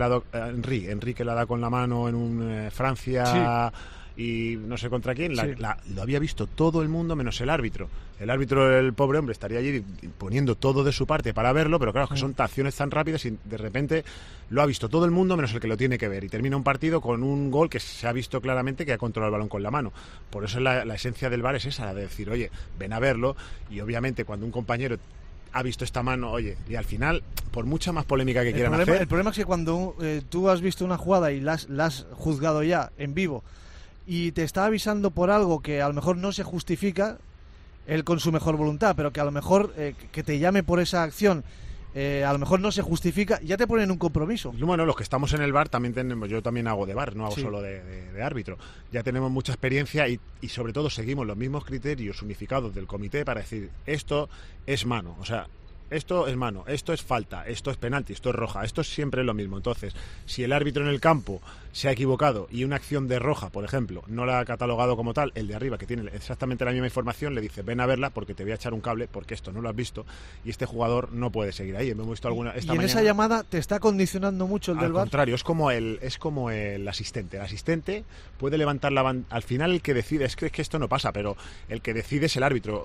Speaker 7: la da con la mano en un Francia... Sí. Y no sé contra quién, lo había visto todo el mundo menos el árbitro. El árbitro, el pobre hombre, estaría allí poniendo todo de su parte para verlo, pero claro, que son acciones tan rápidas y de repente lo ha visto todo el mundo menos el que lo tiene que ver. Y termina un partido con un gol que se ha visto claramente que ha controlado el balón con la mano. Por eso la esencia del VAR es esa, la de decir, oye, ven a verlo, y obviamente cuando un compañero ha visto esta mano, oye, y al final, por mucha más polémica que quieran hacer...
Speaker 3: El problema es que cuando tú has visto una jugada y la has juzgado ya en vivo, y te está avisando por algo que a lo mejor no se justifica, él con su mejor voluntad, pero que a lo mejor que te llame por esa acción, a lo mejor no se justifica, ya te ponen un compromiso.
Speaker 7: Bueno, los que estamos en el VAR también tenemos, yo también hago de VAR, no hago solo de árbitro. Ya tenemos mucha experiencia y sobre todo seguimos los mismos criterios unificados del comité para decir, esto es mano, o sea... Esto es mano, esto es falta, esto es penalti, esto es roja, esto es siempre lo mismo. Entonces, si el árbitro en el campo se ha equivocado y una acción de roja, por ejemplo, no la ha catalogado como tal, el de arriba, que tiene exactamente la misma información, le dice, ven a verla porque te voy a echar un cable, porque esto no lo has visto y este jugador no puede seguir ahí. Hemos visto alguna esta mañana.
Speaker 3: Esa llamada te está condicionando mucho el del VAR.
Speaker 7: Al contrario, es como el asistente. El asistente puede levantar la bandera. Al final el que decide, es que esto no pasa, pero el que decide es el árbitro.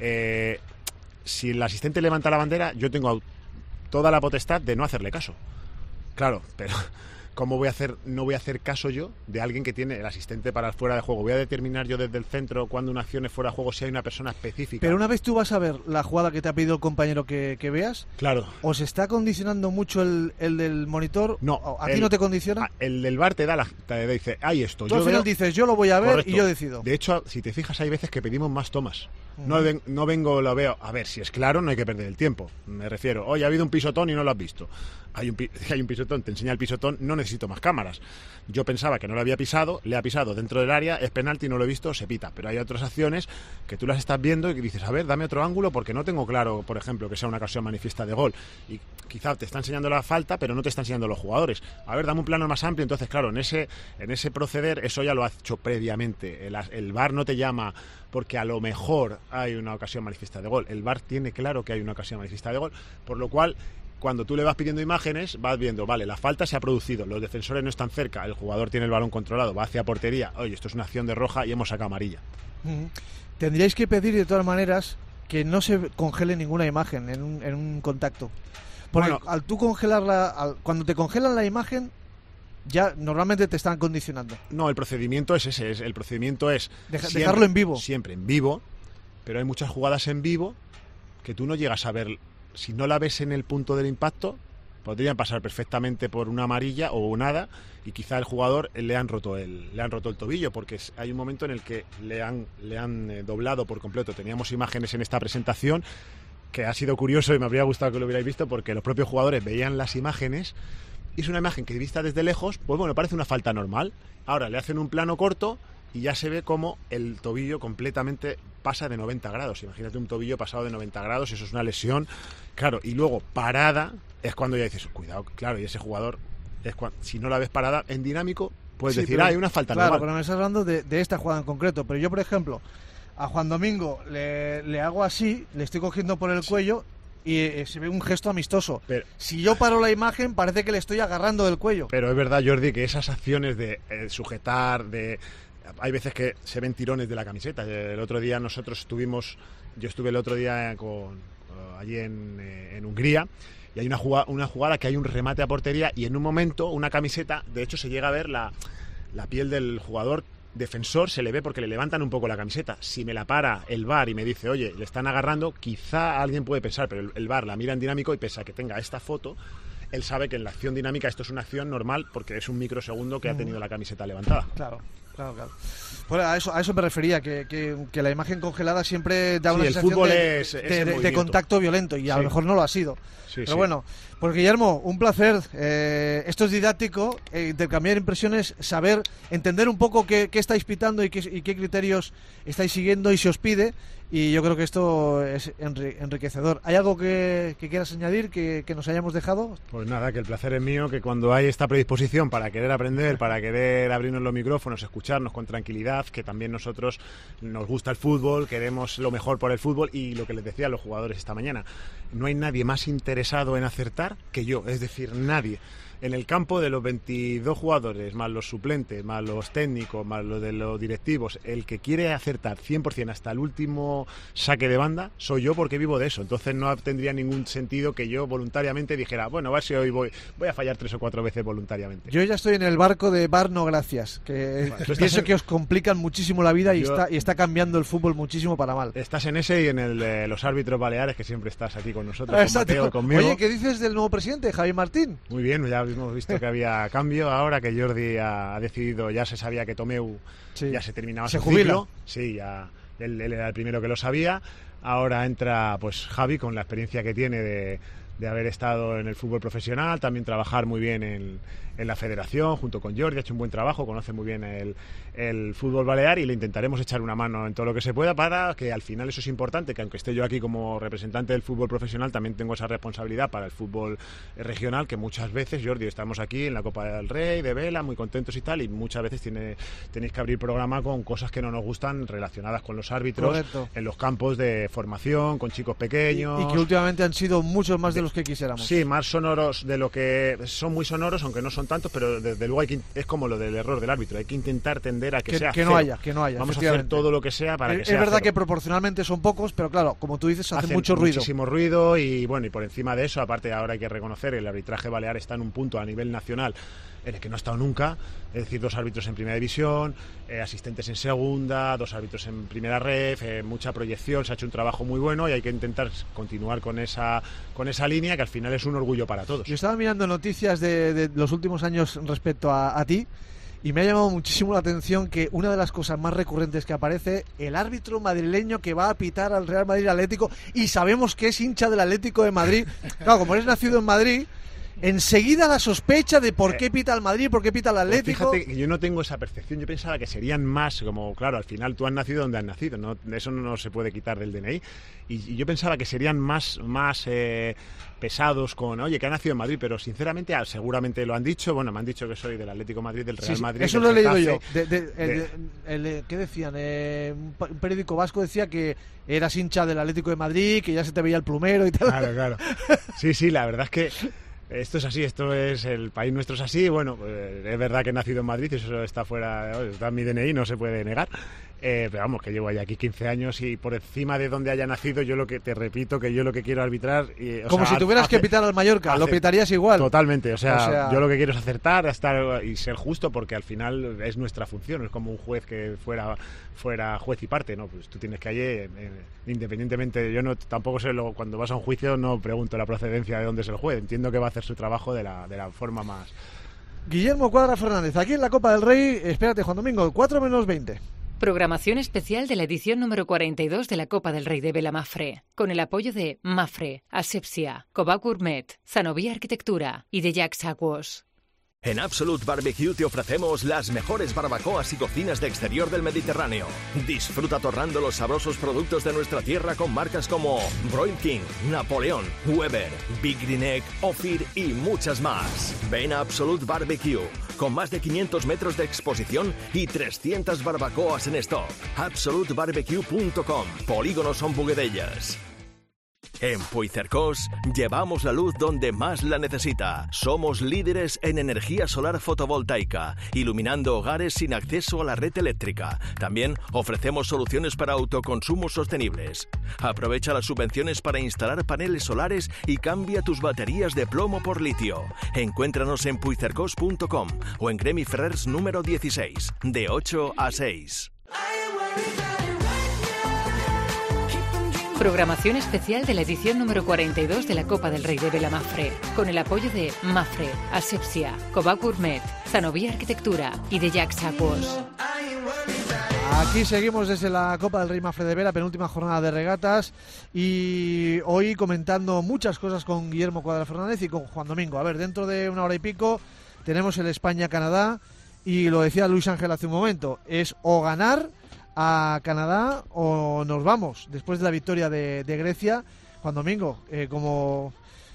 Speaker 7: Si el asistente levanta la bandera, yo tengo toda la potestad de no hacerle caso. Claro, pero ¿cómo no voy a hacer caso yo de alguien que tiene el asistente para fuera de juego? Voy a determinar yo desde el centro cuando una acción es fuera de juego si hay una persona específica.
Speaker 3: Pero una vez tú vas a ver la jugada que te ha pedido el compañero que veas,
Speaker 7: claro.
Speaker 3: ¿os está condicionando mucho el del monitor?
Speaker 7: No.
Speaker 3: ¿A ti no te condiciona?
Speaker 7: El del VAR te dice, hay esto.
Speaker 3: Tú al final dices, yo lo voy a ver. Correcto. Y yo decido.
Speaker 7: De hecho, si te fijas, hay veces que pedimos más tomas. No vengo, lo veo. A ver, si es claro, no hay que perder el tiempo. Me refiero, oye, ha habido un pisotón y no lo has visto. Hay un pisotón, te enseña el pisotón, no necesito más cámaras. Yo pensaba que no lo había pisado, le ha pisado dentro del área, es penalti, no lo he visto, se pita. Pero hay otras acciones que tú las estás viendo y que dices, a ver, dame otro ángulo porque no tengo claro, por ejemplo, que sea una ocasión manifiesta de gol. Y quizá te está enseñando la falta, pero no te está enseñando los jugadores. A ver, dame un plano más amplio. Entonces, claro, en ese proceder, eso ya lo has hecho previamente. El VAR no te llama porque a lo mejor hay una ocasión manifiesta de gol. El VAR tiene claro que hay una ocasión manifiesta de gol, por lo cual... Cuando tú le vas pidiendo imágenes, vas viendo, vale, la falta se ha producido, los defensores no están cerca, el jugador tiene el balón controlado, va hacia portería, oye, esto es una acción de roja y hemos sacado amarilla.
Speaker 3: Tendríais que pedir de todas maneras que no se congele ninguna imagen en un contacto. Porque bueno, al tú congelarla, cuando te congelan la imagen, ya normalmente te están condicionando.
Speaker 7: No, el procedimiento es ese, el procedimiento es
Speaker 3: dejarlo en vivo.
Speaker 7: Siempre en vivo, pero hay muchas jugadas en vivo que tú no llegas a ver. Si no la ves en el punto del impacto, podrían pasar perfectamente por una amarilla o nada, y quizá el jugador le han roto el tobillo, porque hay un momento en el que le han doblado por completo. Teníamos imágenes en esta presentación que ha sido curioso y me habría gustado que lo hubierais visto, porque los propios jugadores veían las imágenes y es una imagen que vista desde lejos, pues bueno, parece una falta normal. Ahora le hacen un plano corto y ya se ve como el tobillo completamente pasa de 90 grados. Imagínate un tobillo pasado de 90 grados, eso es una lesión. Claro, y luego parada es cuando ya dices, cuidado, claro, y ese jugador, si no la ves parada en dinámico, puedes decir, hay una falta normal.
Speaker 3: Claro, pero me estás hablando de esta jugada en concreto. Pero yo, por ejemplo, a Juan Domingo le hago así, le estoy cogiendo por el cuello y se ve un gesto amistoso. Pero, si yo paro la imagen, parece que le estoy agarrando del cuello.
Speaker 7: Pero es verdad, Jordi, que esas acciones de sujetar, hay veces que se ven tirones de la camiseta. El otro día yo estuve el otro día allí en Hungría, y hay una jugada que hay un remate a portería y en un momento una camiseta, de hecho se llega a ver la piel del jugador defensor, se le ve porque le levantan un poco la camiseta. Si me la para el VAR y me dice, oye, le están agarrando, quizá alguien puede pensar, pero el VAR la mira en dinámico y pese a que tenga esta foto, él sabe que en la acción dinámica esto es una acción normal porque es un microsegundo que ha tenido la camiseta levantada.
Speaker 3: Claro. Bueno, a eso me refería, que la imagen congelada siempre da una sensación de contacto violento, y a lo mejor no lo ha sido. Pero bueno, pues Guillermo, un placer. Esto es didáctico, intercambiar impresiones, saber, entender un poco qué estáis pitando y qué criterios estáis siguiendo y se os pide. Y yo creo que esto es enriquecedor. ¿Hay algo que quieras añadir que nos hayamos dejado?
Speaker 7: Pues nada, que el placer es mío, que cuando hay esta predisposición para querer aprender, para querer abrirnos los micrófonos, escucharnos con tranquilidad, que también nosotros nos gusta el fútbol, queremos lo mejor por el fútbol, y lo que les decía a los jugadores esta mañana, no hay nadie más interesado en acertar que yo, es decir, nadie. En el campo, de los 22 jugadores, más los suplentes, más los técnicos, más los de los directivos, el que quiere acertar 100% hasta el último saque de banda, soy yo, porque vivo de eso. Entonces no tendría ningún sentido que yo voluntariamente dijera, bueno, a ver si hoy voy a fallar 3 o 4 veces voluntariamente.
Speaker 3: Yo ya estoy en el barco de VAR no gracias, que pienso que os complican muchísimo la vida y está cambiando el fútbol muchísimo para mal.
Speaker 7: Estás en ese y en el de los árbitros baleares, que siempre estás aquí con nosotros, con Mateo y conmigo.
Speaker 3: Oye, ¿qué dices del nuevo presidente, Javi Martín?
Speaker 7: Muy bien, ya hemos visto que había cambio ahora, que Jordi ha decidido, ya se sabía que Tomeu ya se terminaba su ciclo. Sí, ya él era el primero que lo sabía. Ahora entra pues Javi, con la experiencia que tiene de haber estado en el fútbol profesional, también trabajar muy bien en la federación junto con Jordi, ha hecho un buen trabajo, conoce muy bien el fútbol balear, y le intentaremos echar una mano en todo lo que se pueda, para que al final, eso es importante, que aunque esté yo aquí como representante del fútbol profesional, también tengo esa responsabilidad para el fútbol regional, que muchas veces, Jordi, estamos aquí en la Copa del Rey de vela, muy contentos y tal, y muchas veces tenéis que abrir programa con cosas que no nos gustan relacionadas con los árbitros.
Speaker 3: Correcto.
Speaker 7: En los campos de formación, con chicos pequeños.
Speaker 3: Y que últimamente han sido muchos más de los que quisiéramos.
Speaker 7: Sí, más sonoros de lo que son, muy sonoros, aunque no son tantos, pero desde luego es como lo del error del árbitro, hay que intentar tender a que sea
Speaker 3: que no haya.
Speaker 7: Vamos a hacer todo lo que sea para que sea
Speaker 3: Es verdad
Speaker 7: cero.
Speaker 3: que proporcionalmente son pocos, pero claro, como tú dices, hacen mucho ruido.
Speaker 7: Muchísimo ruido, y bueno, y por encima de eso, aparte, ahora hay que reconocer, el arbitraje balear está en un punto a nivel nacional en el que no ha estado nunca, es decir, 2 árbitros en primera división, asistentes en segunda, 2 árbitros en primera ref, mucha proyección, se ha hecho un trabajo muy bueno, y hay que intentar continuar con esa línea, que al final es un orgullo para todos.
Speaker 3: Yo estaba mirando noticias de los últimos años respecto a ti, y me ha llamado muchísimo la atención que una de las cosas más recurrentes que aparece, el árbitro madrileño que va a pitar al Real Madrid Atlético, y sabemos que es hincha del Atlético de Madrid. Claro, como eres nacido en Madrid, enseguida la sospecha de por qué pita al Madrid, por qué pita al Atlético.
Speaker 7: Pues fíjate que yo no tengo esa percepción, yo pensaba que serían más, como claro, al final tú has nacido donde has nacido, ¿no? Eso no se puede quitar del DNI, y yo pensaba que serían más pesados con, oye, que ha nacido en Madrid, pero sinceramente seguramente lo han dicho, bueno, me han dicho que soy del Atlético de Madrid, del Real Madrid.
Speaker 3: Eso lo he leído yo. ¿Qué decían? Un periódico vasco decía que eras hincha del Atlético de Madrid, que ya se te veía el plumero y tal.
Speaker 7: Claro. Sí, la verdad es que esto es así, el país nuestro es así. Bueno, es verdad que he nacido en Madrid, eso está fuera, está en mi DNI, no se puede negar. Pero vamos, que llevo ya aquí 15 años y por encima de donde haya nacido, yo lo que te repito, que yo lo que quiero arbitrar...
Speaker 3: Como si tuvieras que pitar al Mallorca, lo pitarías igual.
Speaker 7: Totalmente, o sea, yo lo que quiero es acertar y ser justo, porque al final es nuestra función, es como un juez que fuera juez y parte, ¿no? Pues tú tienes que allí, independientemente, yo no tampoco sé, cuando vas a un juicio no pregunto la procedencia de dónde es el juez, entiendo que va a hacer su trabajo de la forma más...
Speaker 3: Guillermo Cuadra Fernández, aquí en la Copa del Rey, espérate Juan Domingo, 4-20.
Speaker 1: Programación especial de la edición número 42 de la Copa del Rey de Vela Mapfre, con el apoyo de Mapfre, Asepsia, Cobau Gourmet, Sanovia Arquitectura y de Jack Saguos.
Speaker 2: En Absolute Barbecue te ofrecemos las mejores barbacoas y cocinas de exterior del Mediterráneo. Disfruta torrando los sabrosos productos de nuestra tierra con marcas como Broil King, Napoleón, Weber, Big Green Egg, Ophir y muchas más. Ven a Absolute Barbecue, con más de 500 metros de exposición y 300 barbacoas en stock. AbsoluteBarbecue.com, Polígono Son Buguedellas. En Puigcercós llevamos la luz donde más la necesita. Somos líderes en energía solar fotovoltaica, iluminando hogares sin acceso a la red eléctrica. También ofrecemos soluciones para autoconsumos sostenibles. Aprovecha las subvenciones para instalar paneles solares y cambia tus baterías de plomo por litio. Encuéntranos en puigcercós.com o en Gremi Ferrers número 16, de 8 a 6.
Speaker 1: Programación especial de la edición número 42 de la Copa del Rey de Vela Mapfre, con el apoyo de Mapfre, Asepsia, Cobau Gourmet, Sanovia Arquitectura y de Jack Saguos.
Speaker 3: Aquí seguimos desde la Copa del Rey Mapfre de Vela, penúltima jornada de regatas, y hoy comentando muchas cosas con Guillermo Cuadra Fernández y con Juan Domingo. A ver, dentro de una hora y pico tenemos el España-Canadá, y lo decía Luis Ángel hace un momento, es o ganar a Canadá o nos vamos después de la victoria de Grecia. Juan Domingo, como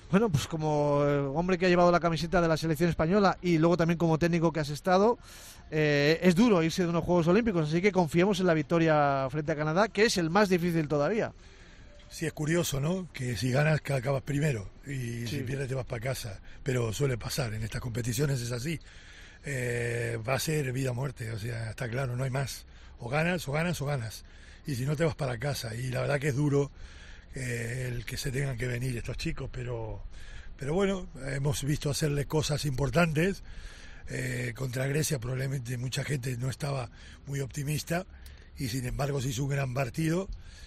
Speaker 3: hombre que ha llevado la camiseta de la selección española y luego también como técnico que has estado, es duro irse de unos Juegos Olímpicos, así que confiemos en la victoria frente a Canadá, que es el más difícil todavía.
Speaker 8: Sí, es curioso, ¿no? Que si ganas acabas primero y si pierdes te vas para casa, pero suele pasar en estas competiciones, es así. Va a ser vida o muerte, o sea, está claro, no hay más. O ganas, y si no te vas para casa. Y la verdad que es duro el que se tengan que venir estos chicos, pero bueno, hemos visto hacerle cosas importantes. Contra Grecia probablemente mucha gente no estaba muy optimista, y sin embargo se hizo un gran partido,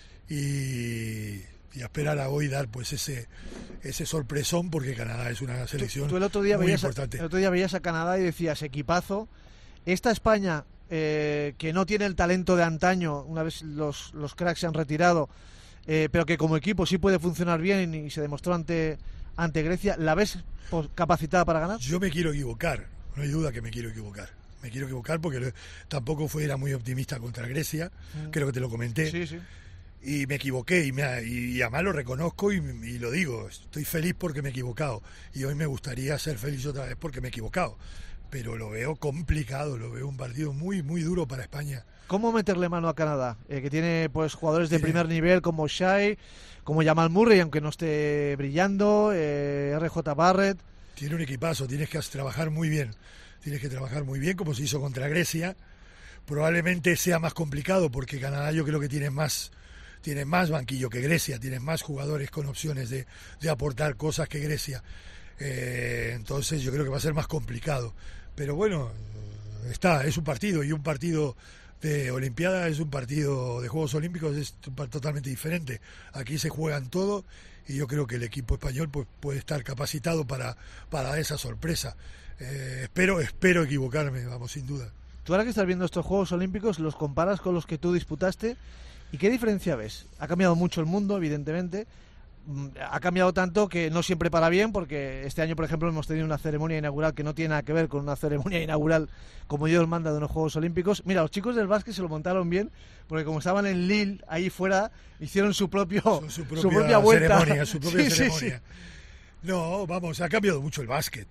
Speaker 8: y a esperar a hoy dar pues ese sorpresón, porque Canadá es una selección
Speaker 3: tú el otro día
Speaker 8: muy importante.
Speaker 3: El otro día veías a Canadá y decías, equipazo. Esta España, que no tiene el talento de antaño, una vez los cracks se han retirado, pero que como equipo sí puede funcionar bien, y se demostró ante Grecia, ¿la ves capacitada para ganar?
Speaker 8: Yo me quiero equivocar, no hay duda que me quiero equivocar. Me quiero equivocar porque tampoco era muy optimista contra Grecia, creo que te lo comenté.
Speaker 3: Sí.
Speaker 8: Y me equivoqué, y además lo reconozco y lo digo, estoy feliz porque me he equivocado, y hoy me gustaría ser feliz otra vez porque me he equivocado. Pero lo veo complicado, lo veo un partido muy, muy duro para España.
Speaker 3: ¿Cómo meterle mano a Canadá? Que tiene pues jugadores de primer nivel como Shai, como Jamal Murray, aunque no esté brillando, RJ Barrett.
Speaker 8: Tiene un equipazo, tienes que trabajar muy bien. Tienes que trabajar muy bien, como se hizo contra Grecia. Probablemente sea más complicado porque Canadá yo creo que tiene más banquillo que Grecia, tiene más jugadores con opciones de aportar cosas que Grecia. Entonces yo creo que va a ser más complicado. Pero bueno, es un partido, y un partido de Olimpiada es un partido de Juegos Olímpicos, es totalmente diferente. Aquí se juegan todo, y yo creo que el equipo español pues puede estar capacitado para dar esa sorpresa. Espero equivocarme, vamos, sin duda.
Speaker 3: Tú ahora que estás viendo estos Juegos Olímpicos, los comparas con los que tú disputaste, ¿y qué diferencia ves? Ha cambiado mucho el mundo, evidentemente. Ha cambiado tanto que no siempre para bien, porque este año, por ejemplo, hemos tenido una ceremonia inaugural que no tiene nada que ver con una ceremonia inaugural como Dios manda de unos Juegos Olímpicos. Mira, los chicos del básquet se lo montaron bien, porque como estaban en Lille, ahí fuera, hicieron su propia vuelta.
Speaker 8: Su propia ceremonia. No, vamos, ha cambiado mucho el básquet.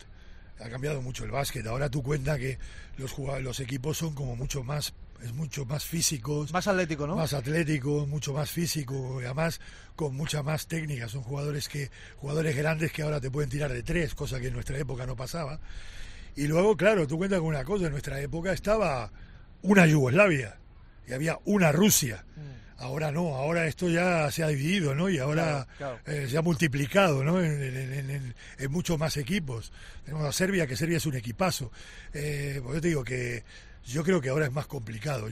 Speaker 8: Ahora tú cuenta que los equipos son como mucho más físicos.
Speaker 3: Más atlético, ¿no?
Speaker 8: Más atlético, mucho más físico, y además con mucha más técnica. Son jugadores grandes que ahora te pueden tirar de tres, cosa que en nuestra época no pasaba. Y luego, claro, tú cuentas con una cosa, en nuestra época estaba una Yugoslavia. y había una Rusia. Ahora no, ahora esto ya se ha dividido, ¿no? Y ahora se ha multiplicado, ¿no? En muchos más equipos. Tenemos a Serbia, que Serbia es un equipazo. Pues yo te digo que yo creo que ahora es más complicado.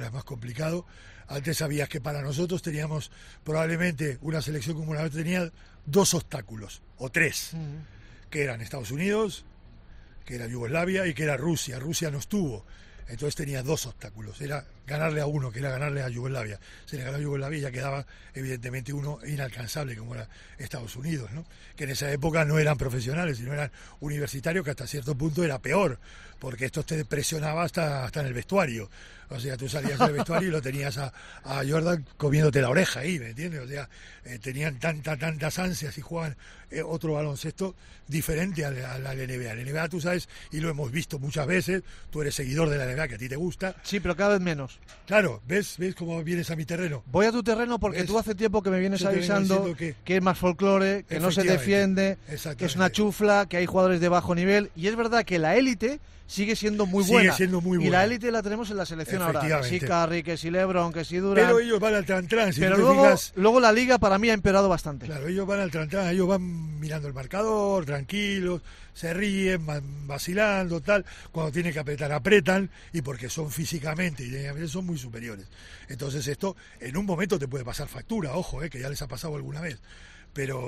Speaker 8: Antes sabías que para nosotros teníamos probablemente una selección como una vez tenía 2 obstáculos, o 3, que eran Estados Unidos, que era Yugoslavia y que era Rusia. Rusia no estuvo. Entonces tenía 2 obstáculos, era ganarle a uno, que era ganarle a Yugoslavia. Se le ganó a Yugoslavia y ya quedaba evidentemente uno inalcanzable, como era Estados Unidos, ¿no? Que en esa época no eran profesionales, sino eran universitarios, que hasta cierto punto era peor, porque esto te presionaba hasta en el vestuario. O sea, tú salías del vestuario y lo tenías a Jordan comiéndote la oreja ahí, ¿me entiendes? O sea, tenían tantas ansias y jugaban otro baloncesto diferente al NBA. La NBA, tú sabes, y lo hemos visto muchas veces, tú eres seguidor de la NBA, que a ti te gusta.
Speaker 3: Sí, pero cada vez menos.
Speaker 8: Claro, ¿ves cómo vienes a mi terreno?
Speaker 3: Voy a tu terreno porque ¿ves? Tú hace tiempo que me vienes avisando que es más folclore, que no se defiende, que es una chufla, que hay jugadores de bajo nivel, y es verdad que la élite sigue siendo muy buena. Y la élite la tenemos en la selección ahora. Que si Curry, que si LeBron, que si Durant.
Speaker 8: Pero ellos van al tran-tran.
Speaker 3: Pero luego la liga para mí ha empeorado bastante.
Speaker 8: Claro, ellos van al tran-tran, ellos van mirando el marcador, tranquilos, se ríen, van vacilando, tal. Cuando tienen que apretar, apretan, y porque son físicamente y técnicamente son muy superiores. Entonces esto en un momento te puede pasar factura, ojo, que ya les ha pasado alguna vez. Pero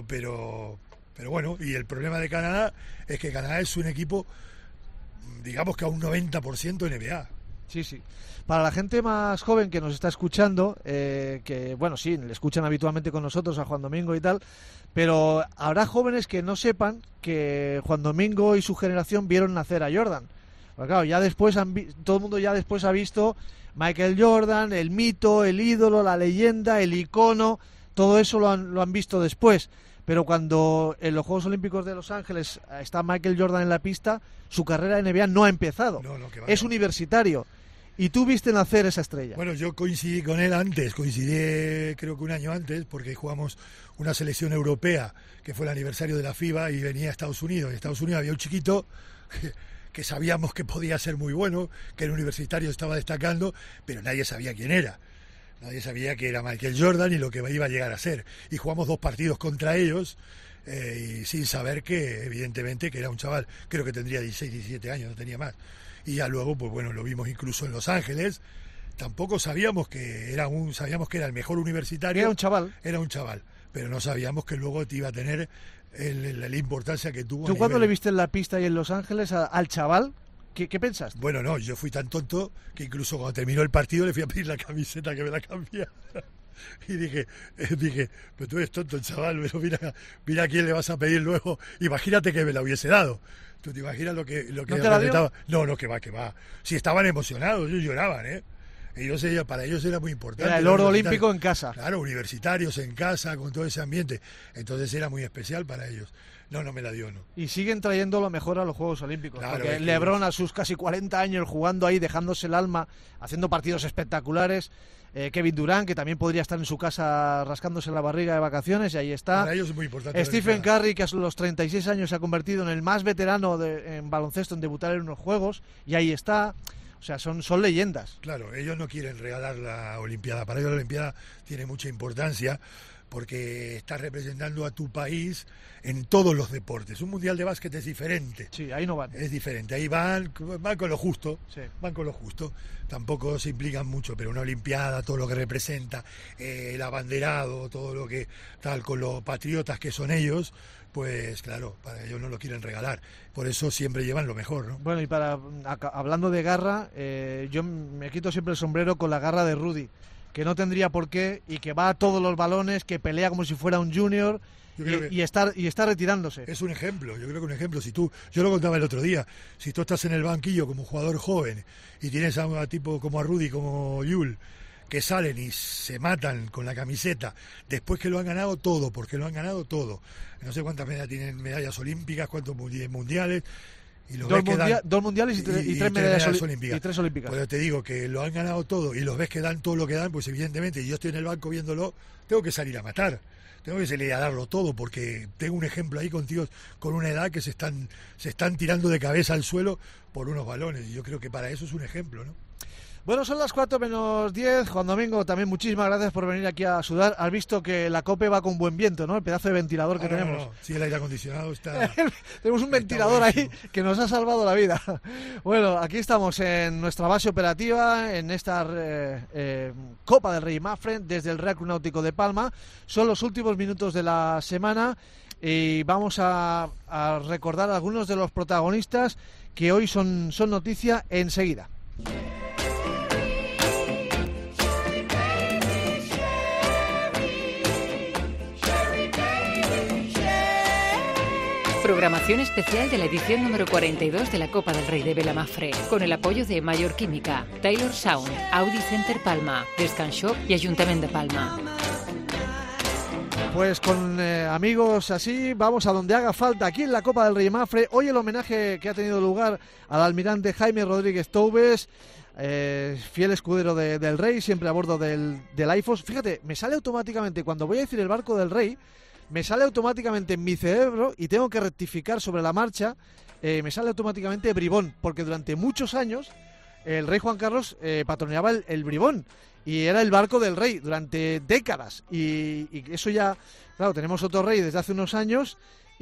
Speaker 8: bueno, y el problema de Canadá es que Canadá es un equipo, digamos que a un 90% NBA.
Speaker 3: Sí. Para la gente más joven que nos está escuchando, que bueno, sí, le escuchan habitualmente con nosotros a Juan Domingo y tal, pero habrá jóvenes que no sepan que Juan Domingo y su generación vieron nacer a Jordan. Porque claro, ya después todo el mundo ya después ha visto Michael Jordan, el mito, el ídolo, la leyenda, el icono, todo eso lo han visto después. Pero cuando en los Juegos Olímpicos de Los Ángeles está Michael Jordan en la pista, su carrera en NBA no ha empezado. Es universitario. Y tú viste nacer esa estrella.
Speaker 8: Bueno, yo coincidí con él antes, creo que un año antes, porque jugamos una selección europea, que fue el aniversario de la FIBA, y venía a Estados Unidos. En Estados Unidos había un chiquito que sabíamos que podía ser muy bueno, que el universitario estaba destacando, pero nadie sabía quién era. Nadie sabía que era Michael Jordan y lo que iba a llegar a ser. Y jugamos 2 partidos contra ellos, y sin saber que, evidentemente, que era un chaval, creo que tendría 16, 17 años, no tenía más. Y ya luego, pues bueno, lo vimos incluso en Los Ángeles. Tampoco sabíamos que era el mejor universitario.
Speaker 3: Era un chaval.
Speaker 8: Pero no sabíamos que luego te iba a tener la importancia que tuvo.
Speaker 3: ¿Tú cuando le viste en la pista y en Los Ángeles al chaval? ¿Qué pensaste?
Speaker 8: Bueno, no, yo fui tan tonto que incluso cuando terminó el partido le fui a pedir la camiseta que me la cambiara. Y dije, pero tú eres tonto, chaval, pero mira a quién le vas a pedir luego. Imagínate que me la hubiese dado. ¿Tú te imaginas lo que
Speaker 3: ¿No te la dio?
Speaker 8: No, que va. Si estaban emocionados, ellos lloraban, para ellos era muy importante.
Speaker 3: Era el oro olímpico en casa.
Speaker 8: Claro, universitarios en casa, con todo ese ambiente. Entonces era muy especial para ellos. No me la dio, no.
Speaker 3: Y siguen trayendo lo mejor a los Juegos Olímpicos.
Speaker 8: Claro,
Speaker 3: porque LeBron a sus casi 40 años jugando ahí, dejándose el alma, haciendo partidos espectaculares. Kevin Durant, que también podría estar en su casa rascándose la barriga de vacaciones, y ahí está.
Speaker 8: Para ellos es muy importante.
Speaker 3: Stephen Curry, que a los 36 años se ha convertido en el más veterano en baloncesto en debutar en unos Juegos, y ahí está. O sea, son leyendas.
Speaker 8: Claro, ellos no quieren regalar la Olimpiada. Para ellos la Olimpiada tiene mucha importancia, porque estás representando a tu país en todos los deportes. Un mundial de básquet es diferente.
Speaker 3: Sí, ahí no van.
Speaker 8: Es diferente, ahí van con lo justo. Sí. Van con lo justo. Tampoco se implican mucho, pero una olimpiada, todo lo que representa, el abanderado, todo lo que tal, con los patriotas que son ellos, pues claro, para ellos no lo quieren regalar. Por eso siempre llevan lo mejor, ¿no?
Speaker 3: Bueno, y hablando de garra, yo me quito siempre el sombrero con la garra de Rudy, que no tendría por qué, y que va a todos los balones, que pelea como si fuera un junior, y está retirándose.
Speaker 8: Es un ejemplo, yo creo que un ejemplo. Yo lo contaba el otro día, si tú estás en el banquillo como jugador joven y tienes a tipo como a Rudy, como Yul, que salen y se matan con la camiseta después que lo han ganado todo, porque lo han ganado todo. No sé cuántas medallas olímpicas, cuántos mundiales. Y
Speaker 3: dos mundiales y tres medallas olímpicas. Y 3 olímpicas.
Speaker 8: Pues te digo que lo han ganado todo y los ves que dan todo lo que dan, pues evidentemente, yo estoy en el banco viéndolo, tengo que salir a matar. Tengo que salir a darlo todo, porque tengo un ejemplo ahí con tíos con una edad que se están tirando de cabeza al suelo por unos balones. Y yo creo que para eso es un ejemplo, ¿no?
Speaker 3: Bueno, son las 4 menos 10. Juan Domingo, también muchísimas gracias por venir aquí a sudar. Has visto que la COPE va con buen viento, ¿no? El pedazo de ventilador que tenemos.
Speaker 8: No. Sí, el aire acondicionado está...
Speaker 3: Tenemos un ventilador ahí que nos ha salvado la vida. Bueno, aquí estamos en nuestra base operativa, en esta Copa del Rey Mapfre, desde el Real Club Náutico de Palma. Son los últimos minutos de la semana y vamos a recordar a algunos de los protagonistas que hoy son noticia enseguida.
Speaker 1: Programación especial de la edición número 42 de la Copa del Rey de Vela Mapfre, con el apoyo de Mayor Química, Taylor Sound, Audi Center Palma, Descanshop y Ayuntamiento de Palma.
Speaker 3: Pues con amigos así, vamos a donde haga falta, aquí en la Copa del Rey Mapfre. Hoy el homenaje que ha tenido lugar al almirante Jaime Rodríguez Toubes, fiel escudero del Rey, siempre a bordo del IFOS. Fíjate, me sale automáticamente, cuando voy a decir el barco del Rey, me sale automáticamente en mi cerebro, y tengo que rectificar sobre la marcha, me sale automáticamente Bribón, porque durante muchos años el rey Juan Carlos patrocinaba el Bribón, y era el barco del rey durante décadas, y eso ya, claro, tenemos otro rey desde hace unos años,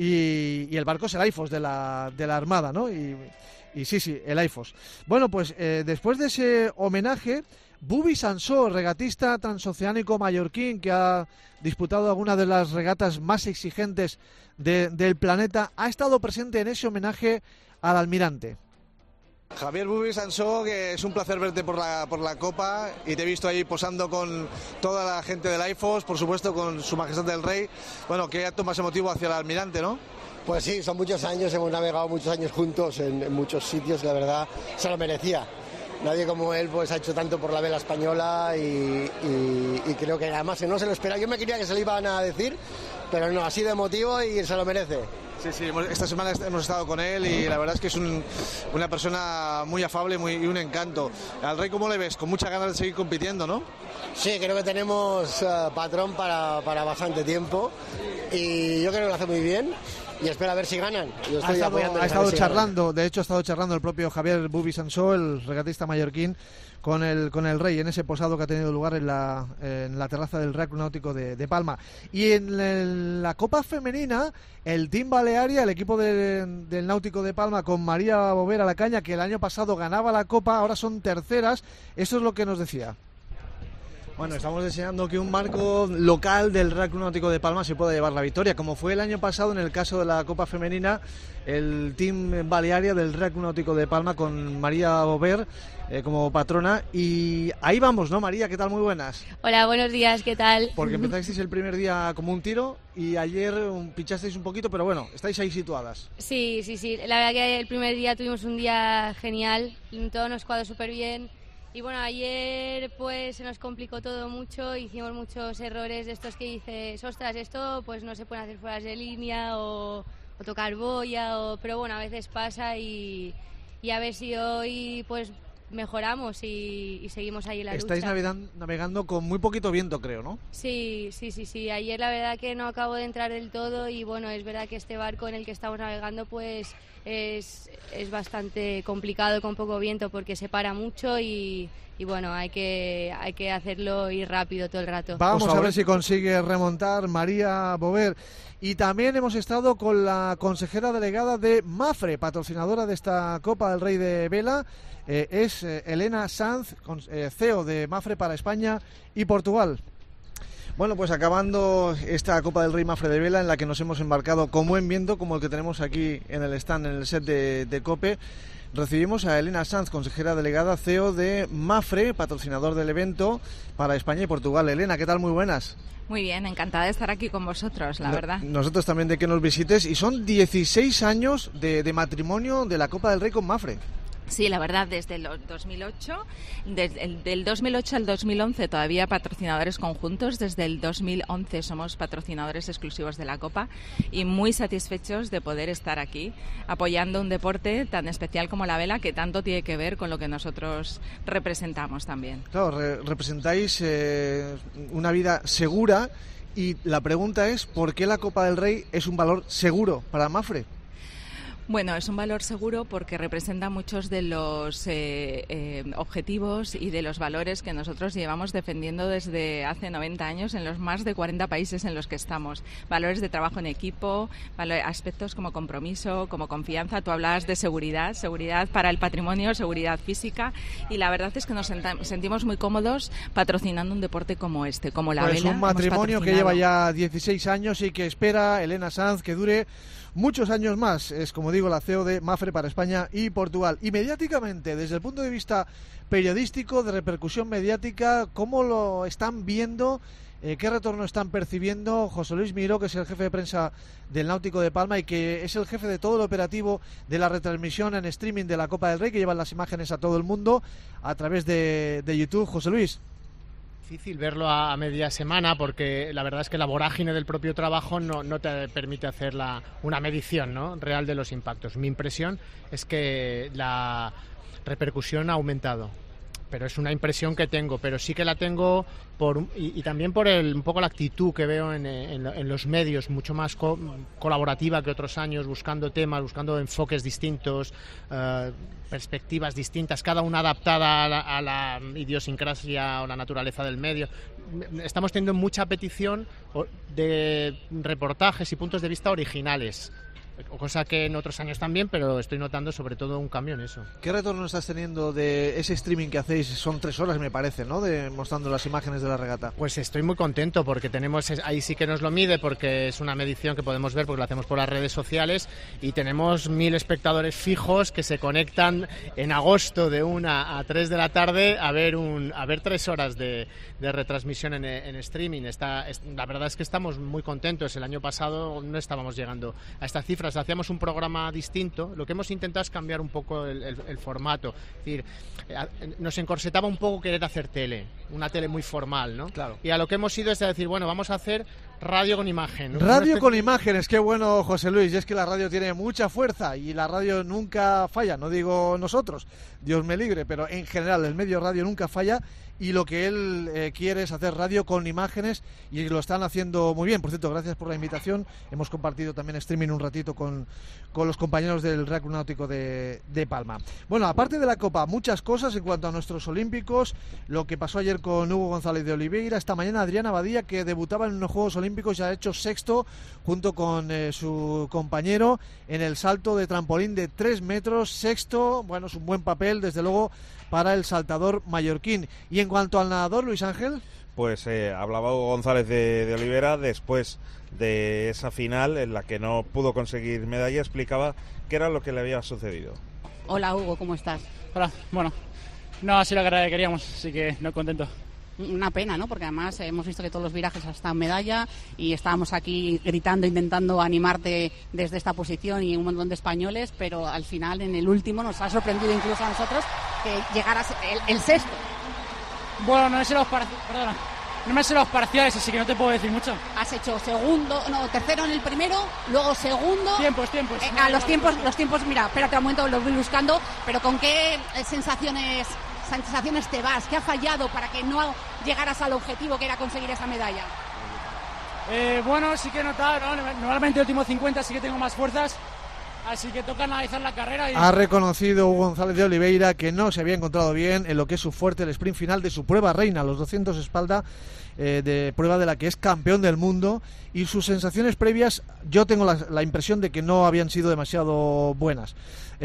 Speaker 3: y el barco es el IFOS de la Armada, ¿no? Y sí, el IFOS. Bueno, pues después de ese homenaje, Bubi Sansó, regatista transoceánico mallorquín que ha disputado algunas de las regatas más exigentes del planeta, ha estado presente en ese homenaje al almirante.
Speaker 10: Javier Bubi Sansó, que es un placer verte por la Copa, y te he visto ahí posando con toda la gente del IFOS, por supuesto con Su Majestad el Rey. Bueno, qué acto más emotivo hacia el almirante, ¿no?
Speaker 11: Pues sí, son muchos años, hemos navegado muchos años juntos en muchos sitios, la verdad se lo merecía. Nadie como él pues ha hecho tanto por la vela española y creo que además no se lo esperaba. Yo me quería que se lo iban a decir, pero no, ha sido emotivo y se lo merece.
Speaker 10: Sí, esta semana hemos estado con él y la verdad es que es una persona muy afable y un encanto. Al Rey, ¿cómo le ves? Con muchas ganas de seguir compitiendo, ¿no?
Speaker 11: Sí, creo que tenemos patrón para bastante tiempo y yo creo que lo hace muy bien. Y espero a ver si ganan. Yo estoy
Speaker 3: ha estado charlando, de hecho ha estado charlando el propio Javier Bubi Sansó, el regatista mallorquín, con el Rey en ese posado que ha tenido lugar en la terraza del Real Club Náutico de Palma. Y en la Copa Femenina, el Team Balearia, el equipo del Náutico de Palma, con María Bover a la caña, que el año pasado ganaba la Copa, ahora son terceras. Eso es lo que nos decía. Bueno, estamos deseando que un marco local del Real Club Náutico de Palma se pueda llevar la victoria, como fue el año pasado en el caso de la Copa Femenina, el Team Balearia del Real Club Náutico de Palma con María Bover como patrona. Y ahí vamos, ¿no, María? ¿Qué tal? Muy buenas.
Speaker 4: Hola, buenos días, ¿qué tal?
Speaker 3: Porque empezasteis el primer día como un tiro y ayer pinchasteis un poquito, pero bueno, estáis ahí situadas.
Speaker 4: Sí, la verdad que el primer día tuvimos un día genial, todo nos cuadró súper bien. Y bueno, ayer pues se nos complicó todo mucho, hicimos muchos errores de estos que dices, ostras, esto pues no se puede hacer fuera de línea o tocar boya, pero bueno, a veces pasa y a ver si hoy pues mejoramos y seguimos ahí en la lucha.
Speaker 3: Estáis navegando con muy poquito viento, creo, ¿no?
Speaker 4: Sí, ayer la verdad que no acabo de entrar del todo y bueno, es verdad que este barco en el que estamos navegando pues es bastante complicado con poco viento porque se para mucho y bueno, hay que hacerlo y rápido todo el rato.
Speaker 3: Vamos a ver si consigue remontar María Bover. Y también hemos estado con la consejera delegada de Mapfre, patrocinadora de esta Copa del Rey de Vela. Es Elena Sanz, CEO de Mapfre para España y Portugal. Bueno, pues acabando esta Copa del Rey Mapfre de Vela, en la que nos hemos embarcado con buen viento, como el que tenemos aquí en el stand, en el set de COPE, recibimos a Elena Sanz, consejera delegada, CEO de Mapfre, patrocinador del evento para España y Portugal. Elena, ¿qué tal? Muy buenas.
Speaker 12: Muy bien, encantada de estar aquí con vosotros, la verdad.
Speaker 3: Nosotros también de que nos visites, y son 16 años de matrimonio de la Copa del Rey con Mapfre.
Speaker 12: Sí, la verdad, desde el 2008, del 2008 al 2011 todavía patrocinadores conjuntos, desde el 2011 somos patrocinadores exclusivos de la Copa y muy satisfechos de poder estar aquí apoyando un deporte tan especial como la vela, que tanto tiene que ver con lo que nosotros representamos también.
Speaker 3: Claro, representáis una vida segura, y la pregunta es, ¿por qué la Copa del Rey es un valor seguro para Mapfre?
Speaker 12: Bueno, es un valor seguro porque representa muchos de los objetivos y de los valores que nosotros llevamos defendiendo desde hace 90 años en los más de 40 países en los que estamos. Valores de trabajo en equipo, aspectos como compromiso, como confianza. Tú hablabas de seguridad para el patrimonio, seguridad física, y la verdad es que nos sentimos muy cómodos patrocinando un deporte como este, como la vela.
Speaker 3: Un matrimonio que lleva ya 16 años y que espera Elena Sanz que dure muchos años más. Es, como digo, la CEO de Mapfre para España y Portugal. Y mediáticamente, desde el punto de vista periodístico, de repercusión mediática, ¿cómo lo están viendo? ¿Qué retorno están percibiendo? José Luis Miró, que es el jefe de prensa del Náutico de Palma y que es el jefe de todo el operativo de la retransmisión en streaming de la Copa del Rey, que llevan las imágenes a todo el mundo a través de YouTube. José Luis.
Speaker 13: Difícil verlo a media semana porque la verdad es que la vorágine del propio trabajo no te permite hacer una medición, ¿no?, real de los impactos. Mi impresión es que la repercusión ha aumentado, pero es una impresión que tengo, pero sí que la tengo y también por un poco la actitud que veo en los medios, mucho más colaborativa que otros años, buscando temas, buscando enfoques distintos, perspectivas distintas, cada una adaptada a la idiosincrasia o la naturaleza del medio. Estamos teniendo mucha petición de reportajes y puntos de vista originales, cosa que en otros años también, pero estoy notando sobre todo un cambio en eso.
Speaker 3: ¿Qué retorno estás teniendo de ese streaming que hacéis? Son 3 horas, me parece, ¿no?, mostrando las imágenes de la regata.
Speaker 13: Pues estoy muy contento porque ahí sí que nos lo mide, porque es una medición que podemos ver porque lo hacemos por las redes sociales, y tenemos 1000 espectadores fijos que se conectan en agosto de 1 a 3 de la tarde a ver 3 horas de retransmisión en streaming. La verdad es que estamos muy contentos. El año pasado no estábamos llegando a esta cifra. Hacíamos un programa distinto. Lo que hemos intentado es cambiar un poco el formato. Es decir, nos encorsetaba un poco querer hacer una tele muy formal, ¿no?
Speaker 3: Claro.
Speaker 13: Y a lo que hemos ido es a decir, bueno, vamos a hacer radio con imagen.
Speaker 3: Radio con imágenes, qué bueno, José Luis. Y es que la radio tiene mucha fuerza y la radio nunca falla. No digo nosotros, Dios me libre, pero en general el medio radio nunca falla. Y lo que él quiere es hacer radio con imágenes y lo están haciendo muy bien. Por cierto, gracias por la invitación. Hemos compartido también streaming un ratito con los compañeros del Real Club Náutico de Palma. Bueno, aparte de la Copa, muchas cosas en cuanto a nuestros olímpicos. Lo que pasó ayer con Hugo González de Oliveira, esta mañana Adriana Badía, que debutaba en unos Juegos Olímpicos, ya ha hecho sexto junto con su compañero en el salto de trampolín de 3 metros. Sexto, bueno, es un buen papel, desde luego, para el saltador mallorquín. Y en cuanto al nadador, Luis Ángel.
Speaker 9: Pues hablaba Hugo González de Oliveira después de esa final en la que no pudo conseguir medalla, explicaba qué era lo que le había sucedido.
Speaker 14: Hola Hugo, ¿cómo estás?
Speaker 15: Hola, bueno, no ha sido la carrera que queríamos, así que no contento.
Speaker 14: Una pena, ¿no? Porque además hemos visto que todos los virajes están medalla y estábamos aquí gritando, intentando animarte desde esta posición y un montón de españoles, pero al final en el último nos ha sorprendido incluso a nosotros que llegaras el sexto.
Speaker 15: Bueno, no me sé los parciales, así que no te puedo decir mucho.
Speaker 14: Has hecho tercero en el primero, luego segundo.
Speaker 15: Tiempos.
Speaker 14: Los tiempos, mira, espérate un momento, los voy buscando, pero ¿con qué sensaciones te vas? ¿Qué ha fallado para que no llegaras al objetivo que era conseguir esa medalla?
Speaker 15: Bueno, sí que he notado, ¿no? Normalmente el último 50 sí que tengo más fuerzas, así que toca analizar la carrera.
Speaker 3: Ha reconocido Hugo González de Oliveira que no se había encontrado bien en lo que es su fuerte, el sprint final de su prueba reina, los 200 espalda, de prueba de la que es campeón del mundo, y sus sensaciones previas, yo tengo la impresión de que no habían sido demasiado buenas.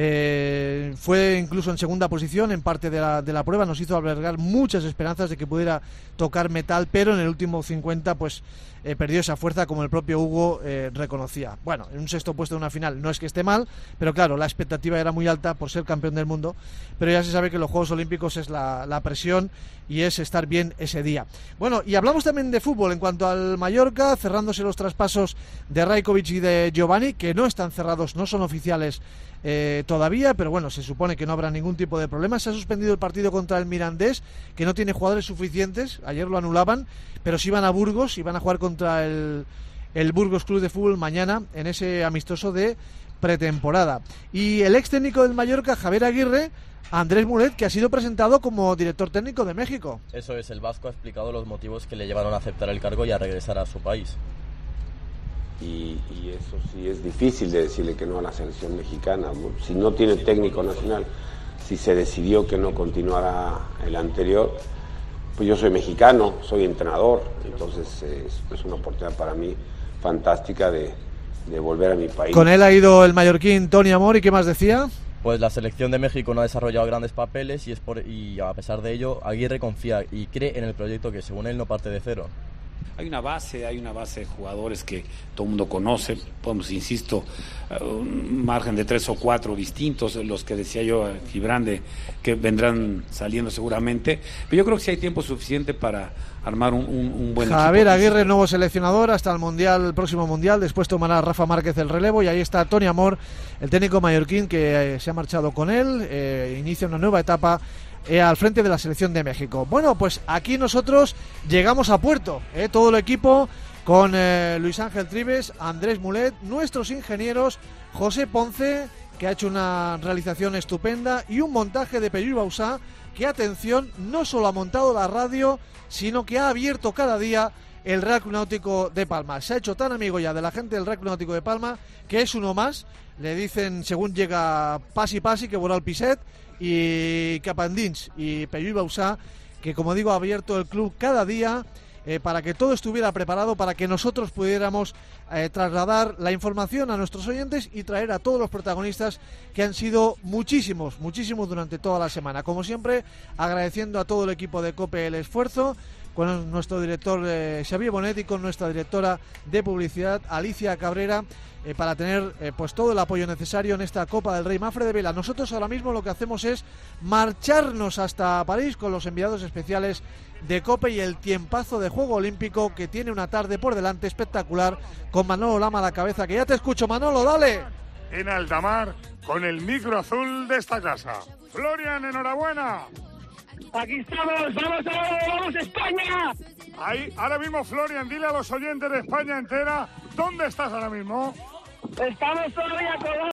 Speaker 3: Fue incluso en segunda posición en parte de la prueba, nos hizo albergar muchas esperanzas de que pudiera tocar metal, pero en el último 50 pues perdió esa fuerza, como el propio Hugo reconocía. Bueno, en un sexto puesto de una final no es que esté mal, pero claro, la expectativa era muy alta por ser campeón del mundo, pero ya se sabe que los Juegos Olímpicos es la presión y es estar bien ese día. Bueno, y hablamos también de fútbol en cuanto al Mallorca, cerrándose los traspasos de Rajkovic y de Giovanni, que no están cerrados, no son oficiales todavía, pero bueno, se supone que no habrá ningún tipo de problema. Se ha suspendido el partido contra el Mirandés, que no tiene jugadores suficientes, ayer lo anulaban, pero sí van a Burgos y van a jugar contra el Burgos Club de Fútbol mañana en ese amistoso de pretemporada. Y el ex técnico del Mallorca, Javier Aguirre, Andrés Mulet, que ha sido presentado como director técnico de México.
Speaker 16: Eso es, el vasco ha explicado los motivos que le llevaron a aceptar el cargo y a regresar a su país. y eso sí es difícil de decirle que no a la selección mexicana. Si no tiene técnico nacional, si se decidió que no continuara el anterior, pues yo soy mexicano, soy entrenador, entonces es una oportunidad para mí fantástica de volver a mi país.
Speaker 3: Con él ha ido el mallorquín Toni Amor, ¿y qué más decía?
Speaker 17: Pues la selección de México no ha desarrollado grandes papeles y a pesar de ello Aguirre confía y cree en el proyecto que según él no parte de cero.
Speaker 18: Hay una base de jugadores que todo el mundo conoce, podemos, insisto, un margen de 3 o 4 distintos, los que decía yo, Gibran, que vendrán saliendo seguramente, pero yo creo que sí hay tiempo suficiente para armar un buen equipo.
Speaker 3: Javier Aguirre, nuevo seleccionador hasta el próximo mundial, después tomará Rafa Márquez el relevo y ahí está Toni Amor, el técnico mallorquín que se ha marchado con él, inicia una nueva etapa al frente de la selección de México. Bueno, pues aquí nosotros llegamos a puerto, todo el equipo con Luis Ángel Trives, Andrés Mulet, nuestros ingenieros, José Ponce, que ha hecho una realización estupenda, y un montaje de Pello Bausá, que, atención, no solo ha montado la radio, sino que ha abierto cada día el Real Club Náutico de Palma. Se ha hecho tan amigo ya de la gente del Real Club Náutico de Palma que es uno más. Le dicen, según llega Pasi, que voló al Piset, y Capandins y Pello Bausá, que, como digo, ha abierto el club cada día para que todo estuviera preparado, para que nosotros pudiéramos trasladar la información a nuestros oyentes y traer a todos los protagonistas, que han sido muchísimos durante toda la semana. Como siempre, agradeciendo a todo el equipo de COPE el esfuerzo, con nuestro director Xavier Bonet y con nuestra directora de publicidad Alicia Cabrera, para tener pues todo el apoyo necesario en esta Copa del Rey Mafre de Vela. Nosotros ahora mismo lo que hacemos es marcharnos hasta París con los enviados especiales de COPE y el tiempazo de Juego Olímpico, que tiene una tarde por delante espectacular, con Manolo Lama a la cabeza, que ya te escucho, Manolo, dale.
Speaker 19: En alta mar, con el micro azul de esta casa. Florian, enhorabuena.
Speaker 20: Aquí estamos, vamos España.
Speaker 19: Ahí, ahora mismo, Florian, dile a los oyentes de España entera, ¿dónde estás ahora mismo?
Speaker 20: Estamos todavía colgados